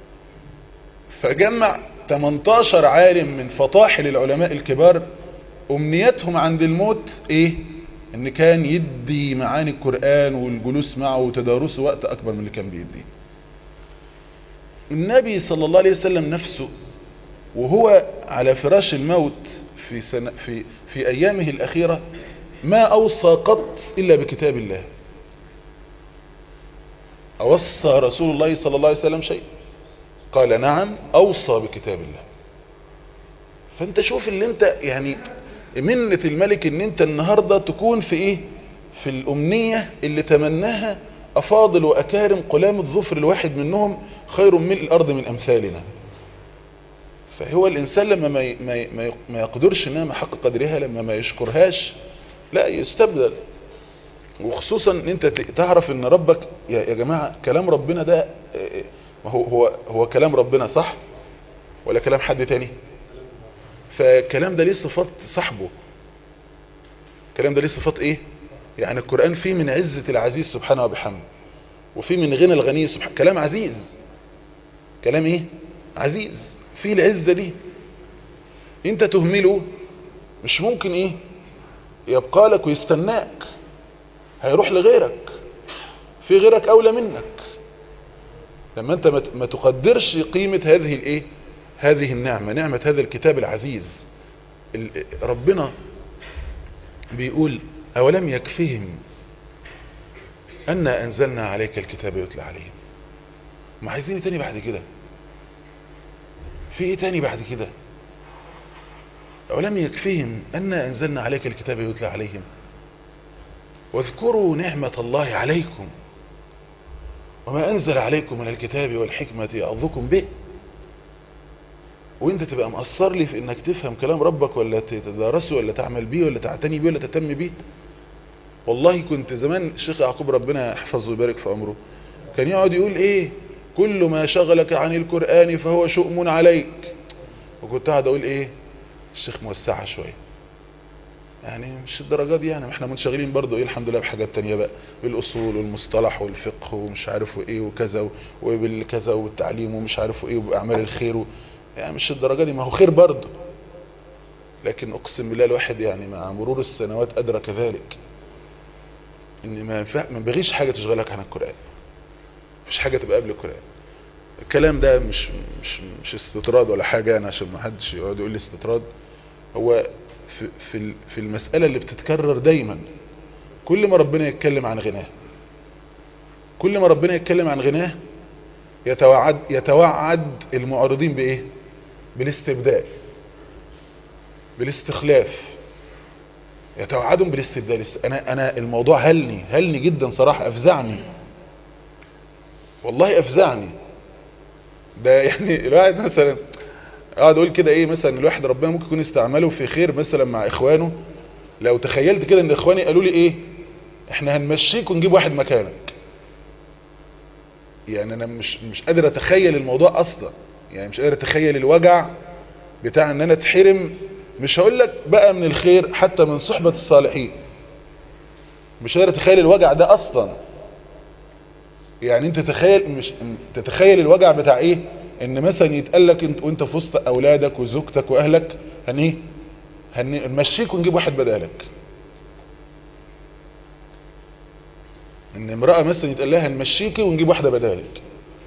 فجمع 18 عالم من فطاحل العلماء الكبار أمنياتهم عند الموت ان كان يدي معاني القرآن والجلوس معه وتدارسه وقت أكبر من اللي كان بيديه. النبي صلى الله عليه وسلم نفسه وهو على فراش الموت في أيامه الأخيرة ما أوصى قط إلا بكتاب الله. أوصى رسول الله صلى الله عليه وسلم شيء؟ قال نعم أوصى بكتاب الله. فأنت شوف اللي أنت يعني منة الملك ان أنت النهاردة تكون في في الأمنية اللي تمناها أفاضل وأكارم قلام الظفر الواحد منهم خير من الأرض من أمثالنا. فهو الإنسان لما ما يقدرش انها حق قدرها، لما ما يشكرهاش لا يستبدل. وخصوصا ان انت تعرف ان ربك يا جماعة كلام ربنا ده هو كلام ربنا صح ولا كلام حد تاني؟ فالكلام ده ليه صفات صاحبه، الكلام ده ليه صفات يعني القرآن فيه من عزة العزيز سبحانه وبحمده، وفيه من غنى الغني سبحانه. كلام عزيز، كلام عزيز فيه العزة دي. انت تهمله مش ممكن يبقى لك ويستناك، هيروح لغيرك. في غيرك اولى منك. لما انت ما تقدرش قيمة هذه الايه، هذه النعمة، نعمة هذا الكتاب العزيز. ربنا بيقول اولم يكفهم أنا أنزلنا عليك الكتاب يتلى عليهم. ما عايزين تاني بعد كده؟ في ايه تاني بعد كده؟ أولم يكفهم أنا أنزلنا عليك الكتاب يتلى عليهم واذكروا نعمة الله عليكم وما أنزل عليكم من الكتاب والحكمة يعظكم به. وانت تبقى مقصر لي في انك تفهم كلام ربك ولا تدرسه ولا تعمل بيه ولا تعتني بيه ولا تهتم بيه. والله كنت زمان الشيخ يعقوب ربنا يحفظه ويبارك في عمره كان يقعد يقول ايه، كل ما شغلك عن القرآن فهو شؤم عليك. وكنت قاعد اقول ايه، الشيخ موسعة شوية، يعني مش الدرجات دي، يعني احنا منشغلين برضو ايه الحمد لله بحاجات تانية بقى، بالاصول والمصطلح والفقه ومش عارف ايه وكذا وبالكذا والتعليم ومش عارف ايه وباعمال الخير يعني مش الدرجة دي، ما هو خير برضو، لكن اقسم بالله الواحد يعني مع مرور السنوات ادرك ذلك ان ما بغيش حاجة تشغلك عن القرآن، مفيش حاجة تبقى قبل القرآن. الكلام ده مش استطراد ولا حاجة يعني عشان ما حدش يقعد يقول لي استطراد. هو في المسألة اللي بتتكرر دايما، كل ما ربنا يتكلم عن غناه، كل ما ربنا يتكلم عن غناه يتوعد المعارضين بايه، بالاستبدال، بالاستخلاف، يتوعدهم بالاستبدال. انا الموضوع هلني جدا صراحة، افزعني والله، افزعني. ده يعني الواحد مثلا اقعد اقول كده ايه، مثلا الواحد ربنا ممكن يكون استعمله في خير مثلا مع اخوانه. لو تخيلت كده ان اخواني قالوا لي ايه، احنا هنمشيك ونجيب واحد مكانك، يعني انا مش قادر اتخيل الموضوع اصلا، يعني مش قادر اتخيل الوجع بتاع ان انا اتحرم، مش هقول لك بقى من الخير، حتى من صحبة الصالحين، مش قادر اتخيل الوجع ده اصلا. يعني انت تتخيل الوجع بتاع ايه، ان مثلا يتقال لك انت وانت في وسط اولادك وزوجتك واهلك هنمشيك ونجيب واحد بدالك. ان امرأة مثلا يتقال لها هنمشيكي ونجيب واحدة بدالك،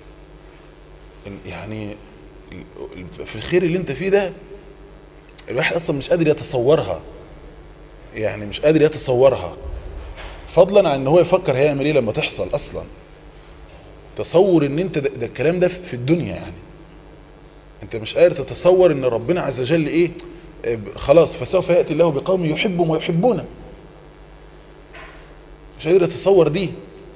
يعني في الخير اللي انت فيه ده الواحد اصلا مش قادر يتصورها، يعني مش قادر يتصورها، فضلا عن ان هو يفكر هيعمل ايه لما تحصل اصلا. تصور ان انت ده الكلام ده في الدنيا، يعني انت مش قادر تتصور ان ربنا عز وجل ايه، خلاص فسوف يأتي الله بقوم يحبهم ويحبونه، مش قادر تتصور دي،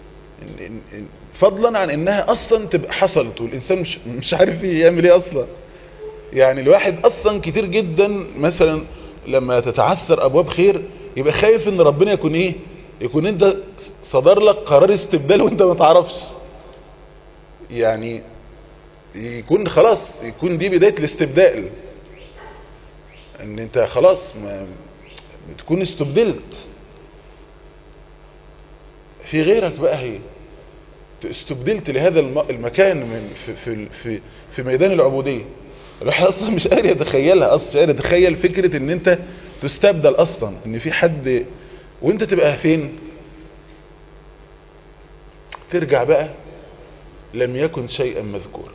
فضلا عن انها اصلا تبقى حصلت والانسان مش عارف يعمل ايه اصلا. يعني الواحد اصلا كتير جدا مثلا لما تتعثر ابواب خير يبقى خايف ان ربنا يكون ايه، يكون انت صدر لك قرار استبدال وانت ما تعرفش، يعني يكون خلاص يكون دي بداية الاستبدال، ان انت خلاص ما تكون استبدلت في غيرك بقى، هي استبدلت لهذا المكان من في ميدان العبودية. الواحد اصلا مش قادر يتخيلها، اصلا مش قادر يتخيل فكرة ان انت تستبدل اصلا، ان في حد وانت تبقى فين، ترجع بقى لم يكن شيئا مذكورا.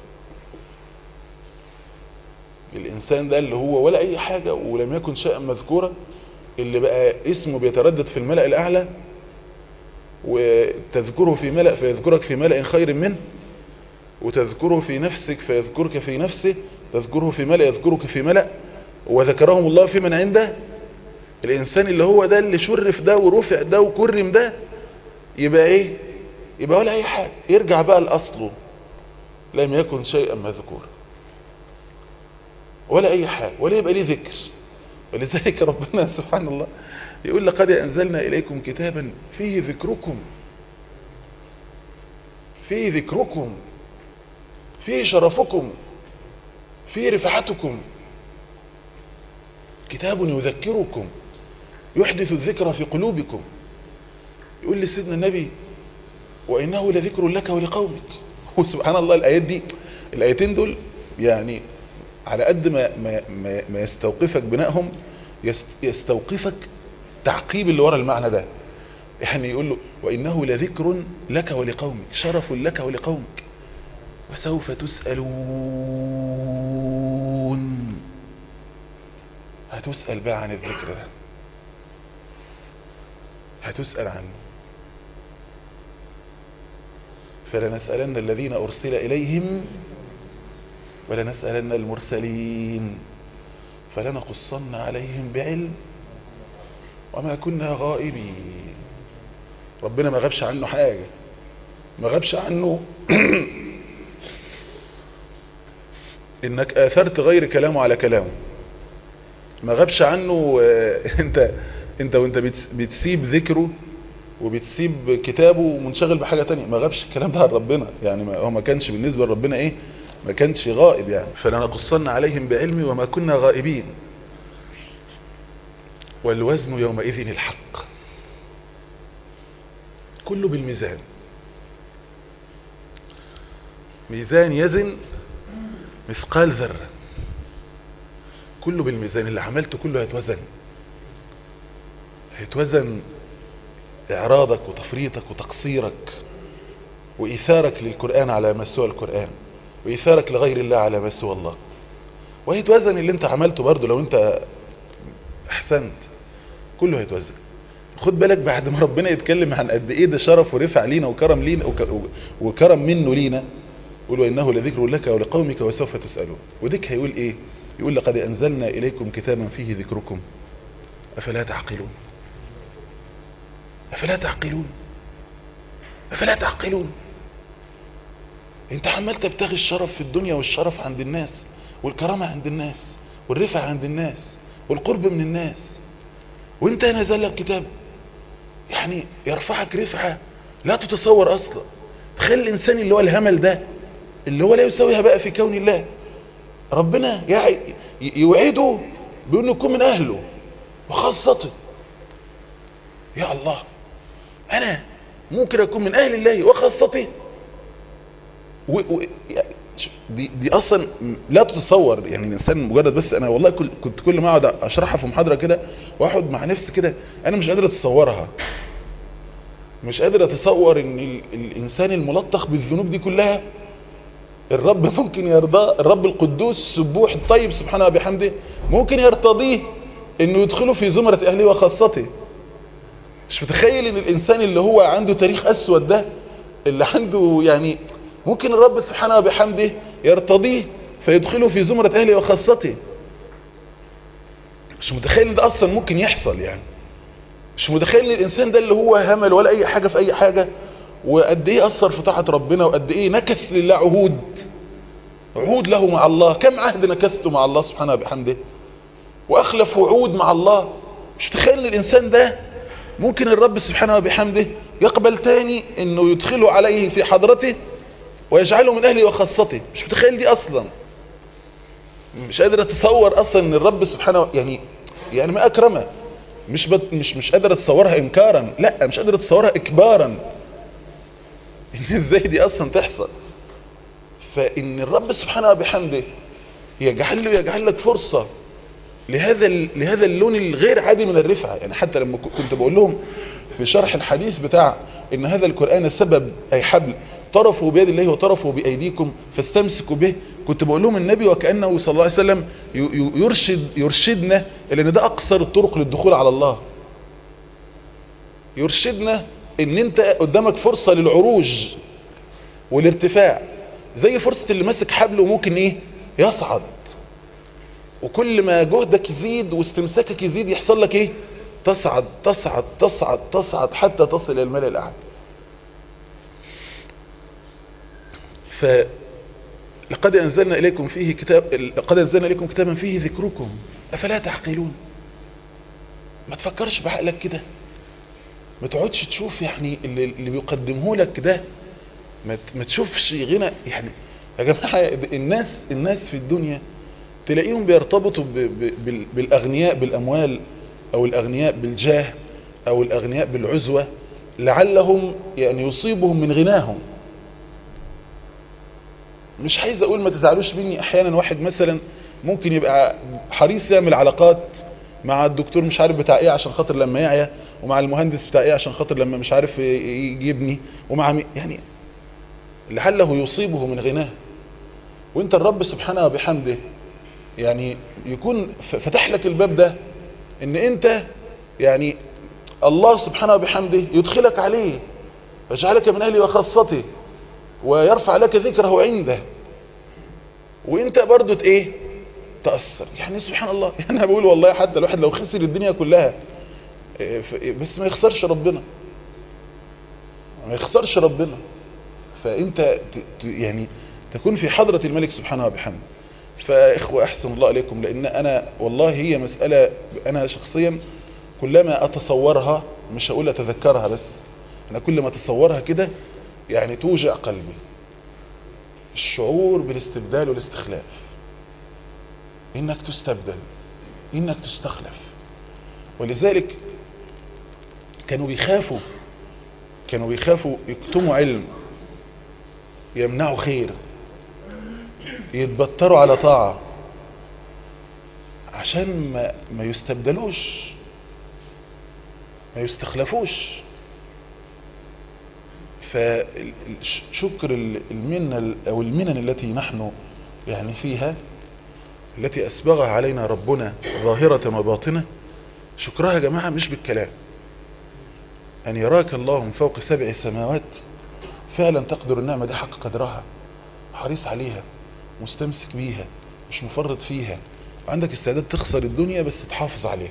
الانسان ده اللي هو ولا اي حاجة ولم يكن شيئا مذكورا، اللي بقى اسمه بيتردد في الملأ الاعلى، وتذكره في ملأ فيذكرك في ملأ خير منه، وتذكره في نفسك فيذكرك في نفسه، تذكره في ملأ يذكرك في ملأ، وذكرهم الله في من عنده. الانسان اللي هو ده اللي شرف ده ورفع ده وكرم ده، يبقى ايه، يبقى ولا اي حاجة، يرجع بقى لأصله، لم يكن شيئا مذكورا ولا اي حاجة، ولا يبقى ليه ذكر. ولذلك ربنا سبحان الله يقول لقد أنزلنا إليكم كتابا فيه ذكركم، فيه ذكركم، فيه شرفكم، فيه رفعتكم، كتاب يذكركم يحدث الذكر في قلوبكم. يقول لسيدنا النبي وإنه لذكر لك ولقومك. وسبحان الله الآيات دي، الآيتين دول يعني على قد ما يستوقفك بنائهم، يستوقفك تعقيب اللي ورا المعنى ده. يعني يقول له وإنه لذكر لك ولقومك، شرف لك ولقومك، وسوف تسألون. هتسأل بقى عن الذكر ده، هتسأل عنه. فلنسألن الذين أرسل إليهم ولنسألن المرسلين فلنقصن عليهم بعلم وما كنا غائبين. ربنا ما غابش عنه حاجة، ما غابش عنه انك اثرت غير كلامه على كلامه، ما غابش عنه انت وانت بتسيب ذكره وبتسيب كتابه ومنشغل بحاجة تانية، ما غابش الكلام ده عن ربنا. يعني هو ما كانش بالنسبة لربنا ايه، ما كانش غائب يعني. فلنقصن عليهم بعلمي وما كنا غائبين والوزن يومئذ الحق. كله بالميزان، ميزان يزن مثقال ذرة، كله بالميزان. اللي عملته كله هيتوزن، هيتوزن إعراضك وتفريطك وتقصيرك وإيثارك للقرآن على ما سوى القرآن وإيثارك لغير الله على ما سوى الله، وهيتوزن اللي انت عملته برضو لو انت أحسنت، كله هيتوزن. خد بالك بعد ما ربنا يتكلم عن قد ايه ده شرف ورفع لينا وكرم لينا وكرم منه لينا، يقول وإنه لذكر لك ولقومك وسوف تسألون. وذيك هيقول ايه؟ يقول لقد أنزلنا إليكم كتابا فيه ذكركم أفلا تعقلون. أفلا تعقلون، أفلا تعقلون. انت عمال تبتغي الشرف في الدنيا والشرف عند الناس والكرامة عند الناس والرفع عند الناس والقرب من الناس، وانت نزل لك كتاب يعني يرفعك رفعة لا تتصور اصلا. تخيل الانسان اللي هو الهمل ده اللي هو لا يساويها بقى في كون الله، ربنا يوعده بانه يكون من اهله وخاصته. يا الله، انا ممكن اكون من اهل الله وخاصته؟ دي اصلا لا تتصور. يعني الانسان مجرد بس انا والله كنت كل ما اقعد اشرحها في محاضره كده واقعد مع نفسي كده انا مش قادر اتصورها، مش قادر اتصور ان الانسان الملطخ بالذنوب دي كلها الرب ممكن يرضاه، الرب القدوس السبوح الطيب سبحانه وبحمده ممكن يرتضيه انه يدخله في زمرة اهله وخاصته. مش متخيل ان الانسان اللي هو عنده تاريخ اسود ده، اللي عنده يعني ممكن الرب سبحانه وبحمده يرتضيه فيدخله في زمرة اهله وخاصته. مش متخيل ان ده اصلا ممكن يحصل. يعني مش متخيل ان الانسان ده اللي هو همل ولا اي حاجة في اي حاجة، وقد ايه اثر في طاعة ربنا، وقد ايه نكث لله عهود له مع الله. كم عهد نكثته مع الله سبحانه وبحمده واخلف وعود مع الله. مش متخيل ان الانسان ده ممكن الرب سبحانه وبحمده يقبل تاني انه يدخله عليه في حضرته ويجعله من اهله وخاصته. مش متخيل دي اصلا، مش قادر اتصور اصلا ان الرب سبحانه يعني ما اكرمه. مش قادر اتصورها انكارا، لا مش قادر اتصورها اكبارا. ان ازاي دي اصلا تحصل؟ فان الرب سبحانه وبحمده يجعل لك فرصة لهذا اللون الغير عادي من الرفعة. يعني حتى لما كنت بقول لهم في شرح الحديث بتاع ان هذا القرآن سبب اي حبل طرفوا بيد الله وطرفوا بأيديكم فاستمسكوا به، كنت بقول لهم النبي وكأنه صلى الله عليه وسلم يرشدنا لأن ده أقصر الطرق للدخول على الله. يرشدنا ان انت قدامك فرصة للعروج والارتفاع، زي فرصة اللي ماسك حبل وممكن ايه يصعد، وكل ما جهدك يزيد واستمساكك يزيد يحصل لك ايه؟ تصعد تصعد تصعد تصعد حتى تصل الى الملأ الاعلى. لقد أنزلنا إليكم كتابا فيه ذكركم أفلا تعقلون. ما تفكرش بعقلك كده، ما تقعدش تشوف يعني اللي بيقدمه لك ده، ما تشوفش غنى. يعني يا جماعة الناس في الدنيا تلاقيهم بيرتبطوا بالأغنياء بالأموال، أو الأغنياء بالجاه، أو الأغنياء بالعزوة، لعلهم يعني يصيبهم من غناهم. مش عايز اقول ما تزعلوش مني، احيانا واحد مثلا ممكن يبقى حريص يعمل علاقات مع الدكتور مش عارف بتاع ايه عشان خاطر لما يعيا، ومع المهندس بتاع ايه عشان خاطر لما مش عارف يجيبني، ومع يعني لعله يصيبه من غناه. وانت الرب سبحانه وبحمده يعني يكون فتح لك الباب ده، ان انت يعني الله سبحانه وبحمده يدخلك عليه ويجعلك من اهله وخاصته ويرفع لك ذكره عنده، وانت برضو ايه تأثر. يعني سبحان الله، يعني انا بقول والله حتى الواحد لو خسر الدنيا كلها بس ما يخسرش ربنا، ما يخسرش ربنا. فانت يعني تكون في حضرة الملك سبحانه وبحمده. فاخوة احسن الله عليكم، لان انا والله هي مسألة انا شخصيا كلما اتصورها، مش هقول اتذكرها بس، انا كل ما اتصورها كده يعني توجع قلبي، الشعور بالاستبدال والاستخلاف، انك تستبدل، انك تستخلف. ولذلك كانوا بيخافوا يكتموا علم، يمنعوا خير، يتبتروا على طاعة عشان ما يستبدلوش، ما يستخلفوش. فشكر المنة او المنن التي نحن يعني فيها، التي اسبغها علينا ربنا ظاهرة وباطنة، شكرها يا جماعة مش بالكلام. ان يراك الله من فوق 7 سماوات، فعلا تقدر النعمة دي حق قدرها، حريص عليها، مستمسك بيها، مش مفرط فيها، وعندك استعداد تخسر الدنيا بس تحافظ عليها.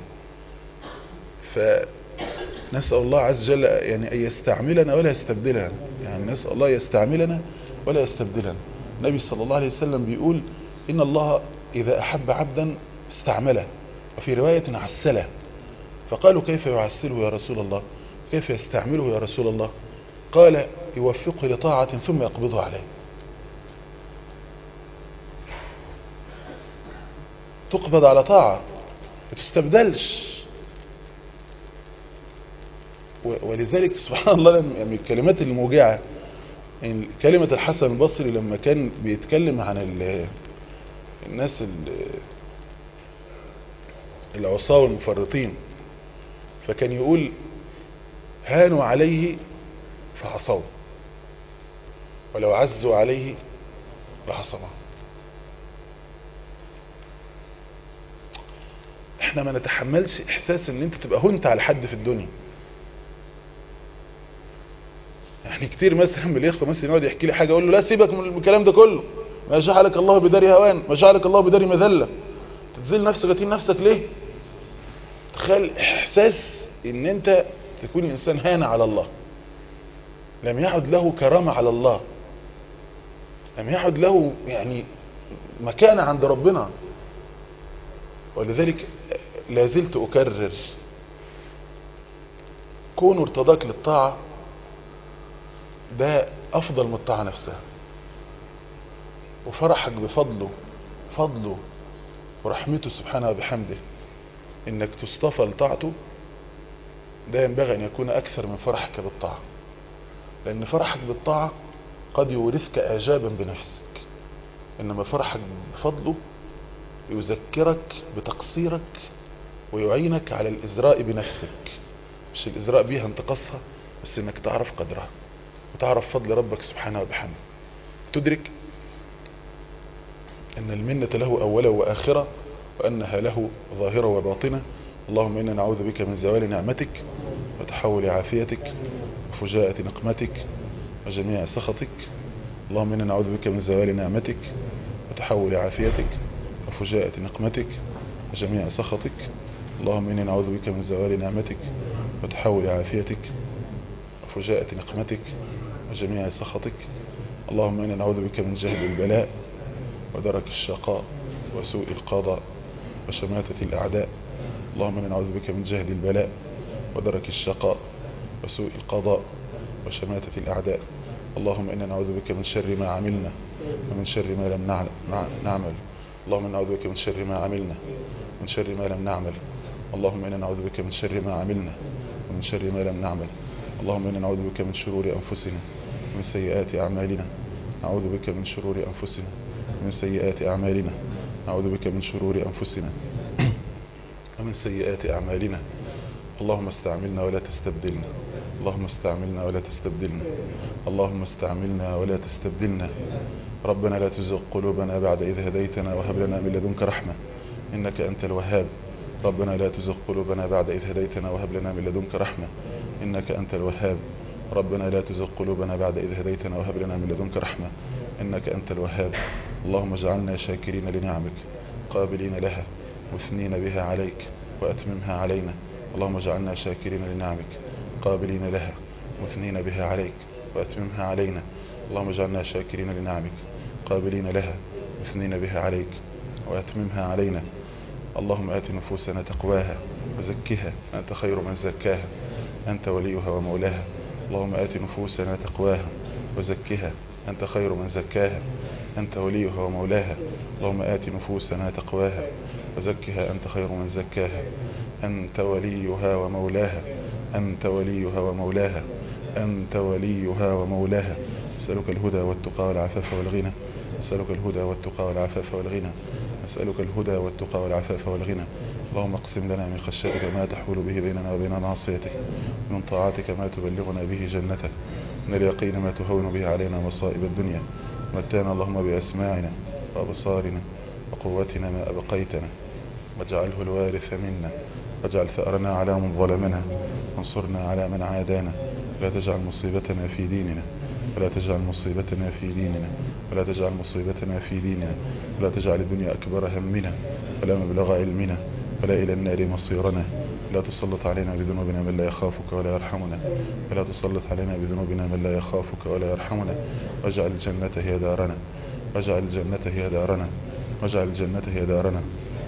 فنسأل الله عز وجل يعني أن يستعملنا ولا يستبدلنا، يعني نسأل الله يستعملنا ولا يستبدلنا. النبي صلى الله عليه وسلم بيقول إن الله إذا أحب عبدا استعمله، وفي رواية عسله. فقالوا كيف يعسله يا رسول الله، كيف يستعمله يا رسول الله؟ قال يوفقه لطاعة ثم يقبضه عليه. تقبض على طاعة، ما تستبدلش. ولذلك سبحان الله من الكلمات الموجعة كلمة الحسن البصري لما كان بيتكلم عن الناس العصاة والمفرطين، فكان يقول هانوا عليه فعصوا، ولو عزوا عليه لعصمه. احنا ما نتحملش احساس ان انت تبقى هنت على حد في الدنيا. يعني كتير مثلا من الاخوه مثلا يقعد يحكي لي حاجه اقول له لا سيبك من الكلام ده كله، ما جعلك الله بدار هوان، ما جعلك الله بدار مذله، تتذل نفسك وتهين نفسك ليه؟ تخيل احساس ان انت تكون انسان هان على الله، لم يعد له كرامه على الله، لم يعد له يعني مكانه عند ربنا. ولذلك لازلت أكرر كون ارتضاك للطاعة ده أفضل من الطاعة نفسها، وفرحك فضله ورحمته سبحانه وبحمده إنك تصطفى لطاعته، ده ينبغي أن يكون أكثر من فرحك بالطاعة، لأن فرحك بالطاعة قد يورثك إعجابا بنفسك، إنما فرحك بفضله يذكرك بتقصيرك ويعينك على الإزراء بنفسك، مش الإزراء بيها انتقصها، بس إنك تعرف قدرها وتعرف فضل ربك سبحانه وبحمده، تدرك أن المنة له أولا وآخرة، وأنها له ظاهرة وباطنة. اللهم إنا نعوذ بك من زوال نعمتك وتحول عافيتك وفجاءة نقمتك وجميع سخطك. اللهم إنا نعوذ بك من زوال نعمتك وتحول عافيتك وفجاءة نقمتك وجميع سخطك. اللهم إنا نعوذ بك من زوال نعمتك وتحول عافيتك وفجاءة نقمتك وجميع سخطك. اللهم إنا نعوذ بك من جهد البلاء ودرك الشقاء وسوء القضاء وشماتة الأعداء. اللهم إنا نعوذ بك من جهد البلاء ودرك الشقاء وسوء القضاء وشماتة الأعداء. اللهم إنا نعوذ بك من شر ما عملنا ومن شر ما لم نعمل. اللهم إنا نعوذ بك من شر ما عملنا ومن شر ما لم نعمل. اللهم إنا نعوذ بك من شر ما عملنا ومن شر ما لم نعمل. اللهم إنا نعوذ بك من شرور أنفسنا ومن سيئات أعمالنا. نعوذ بك من شرور أنفسنا ومن سيئات أعمالنا. نعوذ بك من شرور أنفسنا ومن سيئات أعمالنا. اللهم استعملنا ولا تستبدلنا، اللهم استعملنا ولا تستبدلنا، اللهم استعملنا ولا تستبدلنا. ربنا لا تزغ قلوبنا بعد إذ هديتنا وهب لنا من لدنك رحمة إنك أنت الوهاب. ربنا لا تزغ قلوبنا بعد إذ هديتنا وهب لنا من لدنك رحمة إنك أنت الوهاب. ربنا لا تزغ قلوبنا بعد إذ هديتنا وهب لنا من لدنك رحمة إنك أنت الوهاب. اللهم اجعلنا شاكرين لنعمك قابلين لها مثنين بها عليك وأتممها علينا. اللهم اجعلنا شاكرين لنعمك قابلين لها مثنين بها عليك وأتممها علينا. اللهم اجعلنا شاكرين لنعمك قابلين لها مثنين بها عليك وأتممها علينا. اللهم آت نفوسنا تقواها وزكها أنت خير من زكاها أنت وليها ومولاها. اللهم آت نفوسنا تقواها وزكها أنت خير من زكاها أنت وليها ومولاها. اللهم آت نفوسنا تقواها وزكها أنت خير من زكاها أنت وليها ومولاها أنت وليها ومولاها أنت وليها ومولاها. أسألك الهدى والتقى والعفاف والغنى، أسألك الهدى والتقى والعفاف والغنى، أسألك الهدى والتقى والعفاف والغنى. اللهم اقسم لنا من خشيتك ما تحول به بيننا وبين معصيتك، من طاعتك ما تبلغنا به جنتك، من اليقين ما تهون به علينا مصائب الدنيا. متانا اللهم بأسماعنا وأبصارنا وقوتنا ما أبقيتنا، واجعله الوارث منا، واجعل ثأرنا على من ظلمنا، وانصرنا على من عادانا. لا تجعل مصيبتنا في ديننا، ولا تجعل مصيبتنا في ديننا، ولا تجعل مصيبتنا في ديننا، ولا تجعل الدنيا أكبر همنا ولا مبلغ علمنا ولا إلى النار مصيرنا. لا تسلط علينا بذنوبنا من لا يخافك ولا يرحمنا، ولا تسلط علينا بذنوبنا من لا يخافك ولا يرحمنا. واجعل الجنة هي دارنا، واجعل الجنة هي دارنا، واجعل الجنة هي دارنا.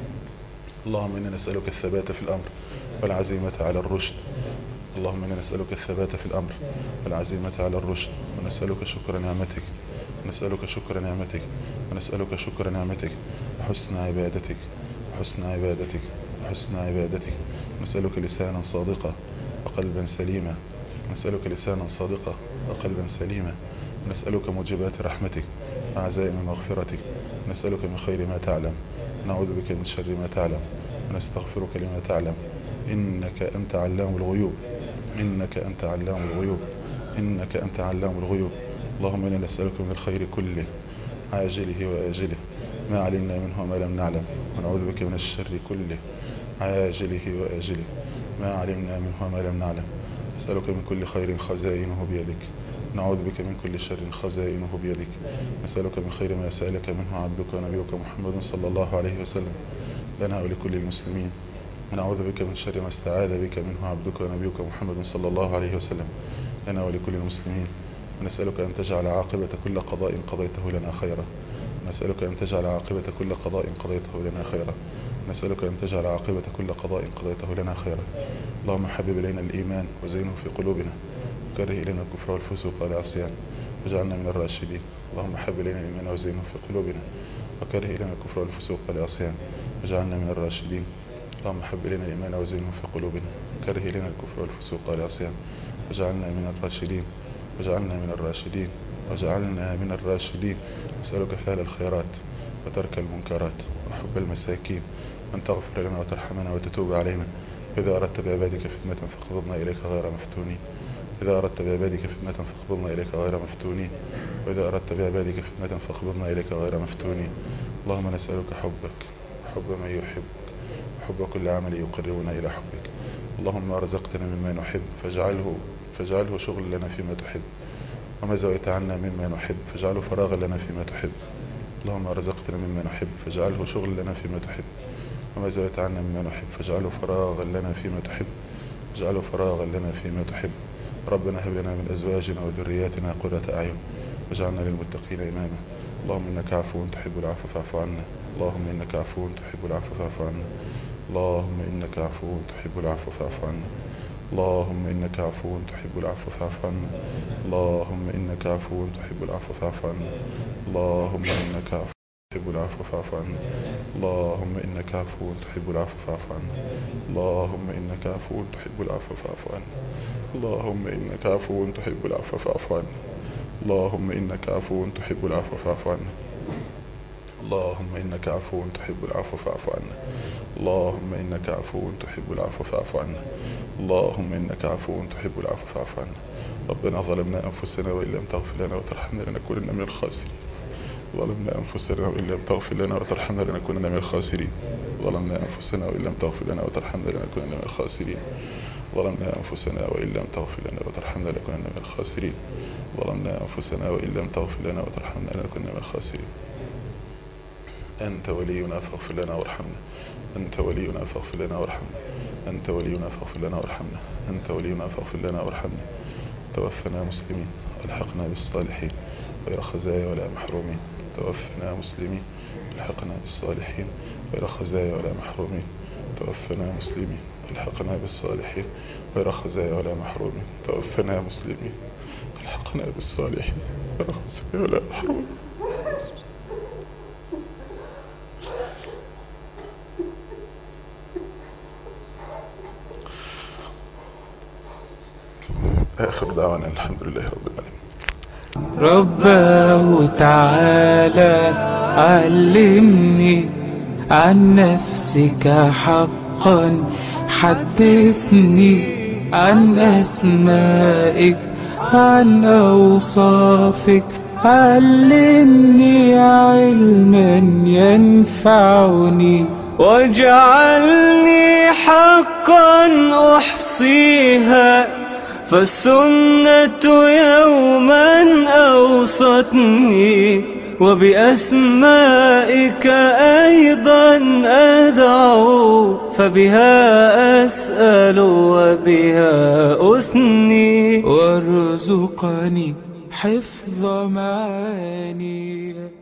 اللهم إنا نسألك الثبات في الأمر والعزيمة على الرشد. اللهم إنا نسألك الثبات في الأمر والعزيمة على الرشد، ونسألك شكر نعمتك، ونسألك شكر نعمتك، ونسألك شكر نعمتك وحسن عبادتك، وحسن عبادتك، وحسن عبادتك. نسألك لسانا صادقا وقلبا سليما، نسألك لسانا صادقا وقلبا سليما. نسألك موجبات رحمتك وعزائم مغفرتك، نسألك من خير ما تعلم، نعوذ بك من شر ما تعلم، ونستغفرك لما تعلم. إنك أنت علام الغيوب، إنك أنت علام الغيوب، إنك أنت علام الغيوب. اللهم إنا نسألك من الخير كله عاجله وآجله ما علمنا منه وما لم نعلم، ونعوذ بك من الشر كله عاجله وآجله ما علمنا منه وما لم نعلم. نسألك من كل خير خزائنه بيدك، نعوذ بك من كل شر خزائنه بيدك. نسألك من خير ما سألك منه عبدك ونبيك محمد صلى الله عليه وسلم لنا ولكل المسلمين. ونعوذ بك من شر ما استعاذ بك منه عبدك ونبيك محمد صلى الله عليه وسلم لنا ولكل المسلمين. ونسألك أن تجعل عاقبة كل قضاء قضيته لنا خيرا، نسألك أن تجعل عاقبة كل قضاء قضيته لنا خيرا، نسألك أن تجعل عاقبة كل قضاء قضيته لنا خيرا. اللهم حبب إلينا الإيمان وزينه في قلوبنا، وكره إلينا الكفر والفسوق والعصيان واجعلنا من الراشدين. اللهم حبب إلينا الإيمان وزينه في قلوبنا، وكره إلينا الكفر والفسوق والعصيان واجعلنا من الراشدين. اللهم حبب إلينا الإيمان وزينه في قلوبنا، وكره إلينا الكفر والفسوق والعصيان واجعلنا من الراشدين، واجعلنا من الراشدين، واجعلنا من الراشدين. نسألك فعل الخيرات وترك المنكرات وحب المساكين، أن تغفر لنا وترحمنا وتتوب علينا. إذا أردت بعبادك فتنة فاقبضنا إليك غير مفتونين، إذا أردت بعبادك فتنة فاقبضنا إليك غير مفتونين، وإذا أردت بعبادك فتنة فاقبضنا إليك غير مفتونين. اللهم نسألك حبك، حب من يحبك، حب كل عمل يقربنا إلى حبك. اللهم أرزقتنا مما نحب فاجعله شغل لنا فيما تحب، وما زويت عنا مما نحب فاجعله فراغا لنا فيما تحب. اللهم أرزقتنا مما نحب فاجعله شغل لنا فيما تحب، وما زويت عنا مما نحب فاجعله فراغا لنا فيما تحب، اجعله فراغا لنا فيما تحب. ربنا هب لنا من أزواجنا وذرياتنا قرة أعين واجعلنا للمتقين إماما. اللهم إنك عفو تحب العفو فاعف عنا، اللهم إنك عفو تحب العفو فاعف عنا، اللهم إنك عفو تحب العفو فاعف عنا، اللهم إنك عفو تحب العفو فاعف عنا، اللهم إنك عفو تحب العفو فاعف عنا، اللهم إنك عفو تحب العفو فاعف عنا، اللهم إنك عفو تحب العفو فاعف عنا، اللهم إنك عفو تحب العفو فاعف عنا، اللهم إنك عفو تحب العفو فاعف عنا، اللهم إنك عفو تحب العفو فاعف عنا. اللهم إنك عفو تحب العفو فاعف عنا. اللهم إنك عفو تحب العفو فاعف عنا. اللهم إنك عفو تحب العفو فاعف عنا. ربنا ظلمنا أنفسنا وإن لم تغفر لنا وترحمنا لنكونن من الخاسرين. ظلمنا أنفسنا وإن لم تغفر لنا وترحمنا لنكونن من الخاسرين. ظلمنا أنفسنا وإن لم تغفر لنا وترحمنا لنكونن من الخاسرين. ظلمنا أنفسنا وإن لم تغفر لنا وترحمنا لنكونن من الخاسرين. ظلمنا أنفسنا وإن لم تغفر لنا وترحمنا لنكونن من الخاسرين. أنت ولينا فاغفر لنا وارحمنا. أنت ولينا فاغفر لنا وارحمنا. أنت ولينا فاغفر لنا وارحمنا. أنت ولينا فاغفر لنا وارحمنا. توفنا مسلمين والحقنا بالصالحين غير خزايا ولا محرومين. توفنا مسلمين والحقنا بالصالحين غير خزايا ولا محرومين. توفنا مسلمين والحقنا بالصالحين غير خزايا ولا محرومين. توفنا مسلمين والحقنا بالصالحين غير خزايا ولا محرومين. آخر دعوانا الحمد لله رب العالمين. رباه تعالى علمني عن نفسك حقا. حدثني عن أسمائك عن أوصافك. علمني علما ينفعني واجعلني حقا أحصيها. فالسنة يوما أوصتني وبأسمائك أيضا أدعو. فبها أسأل وبها أثني وارزقني حفظ معاني.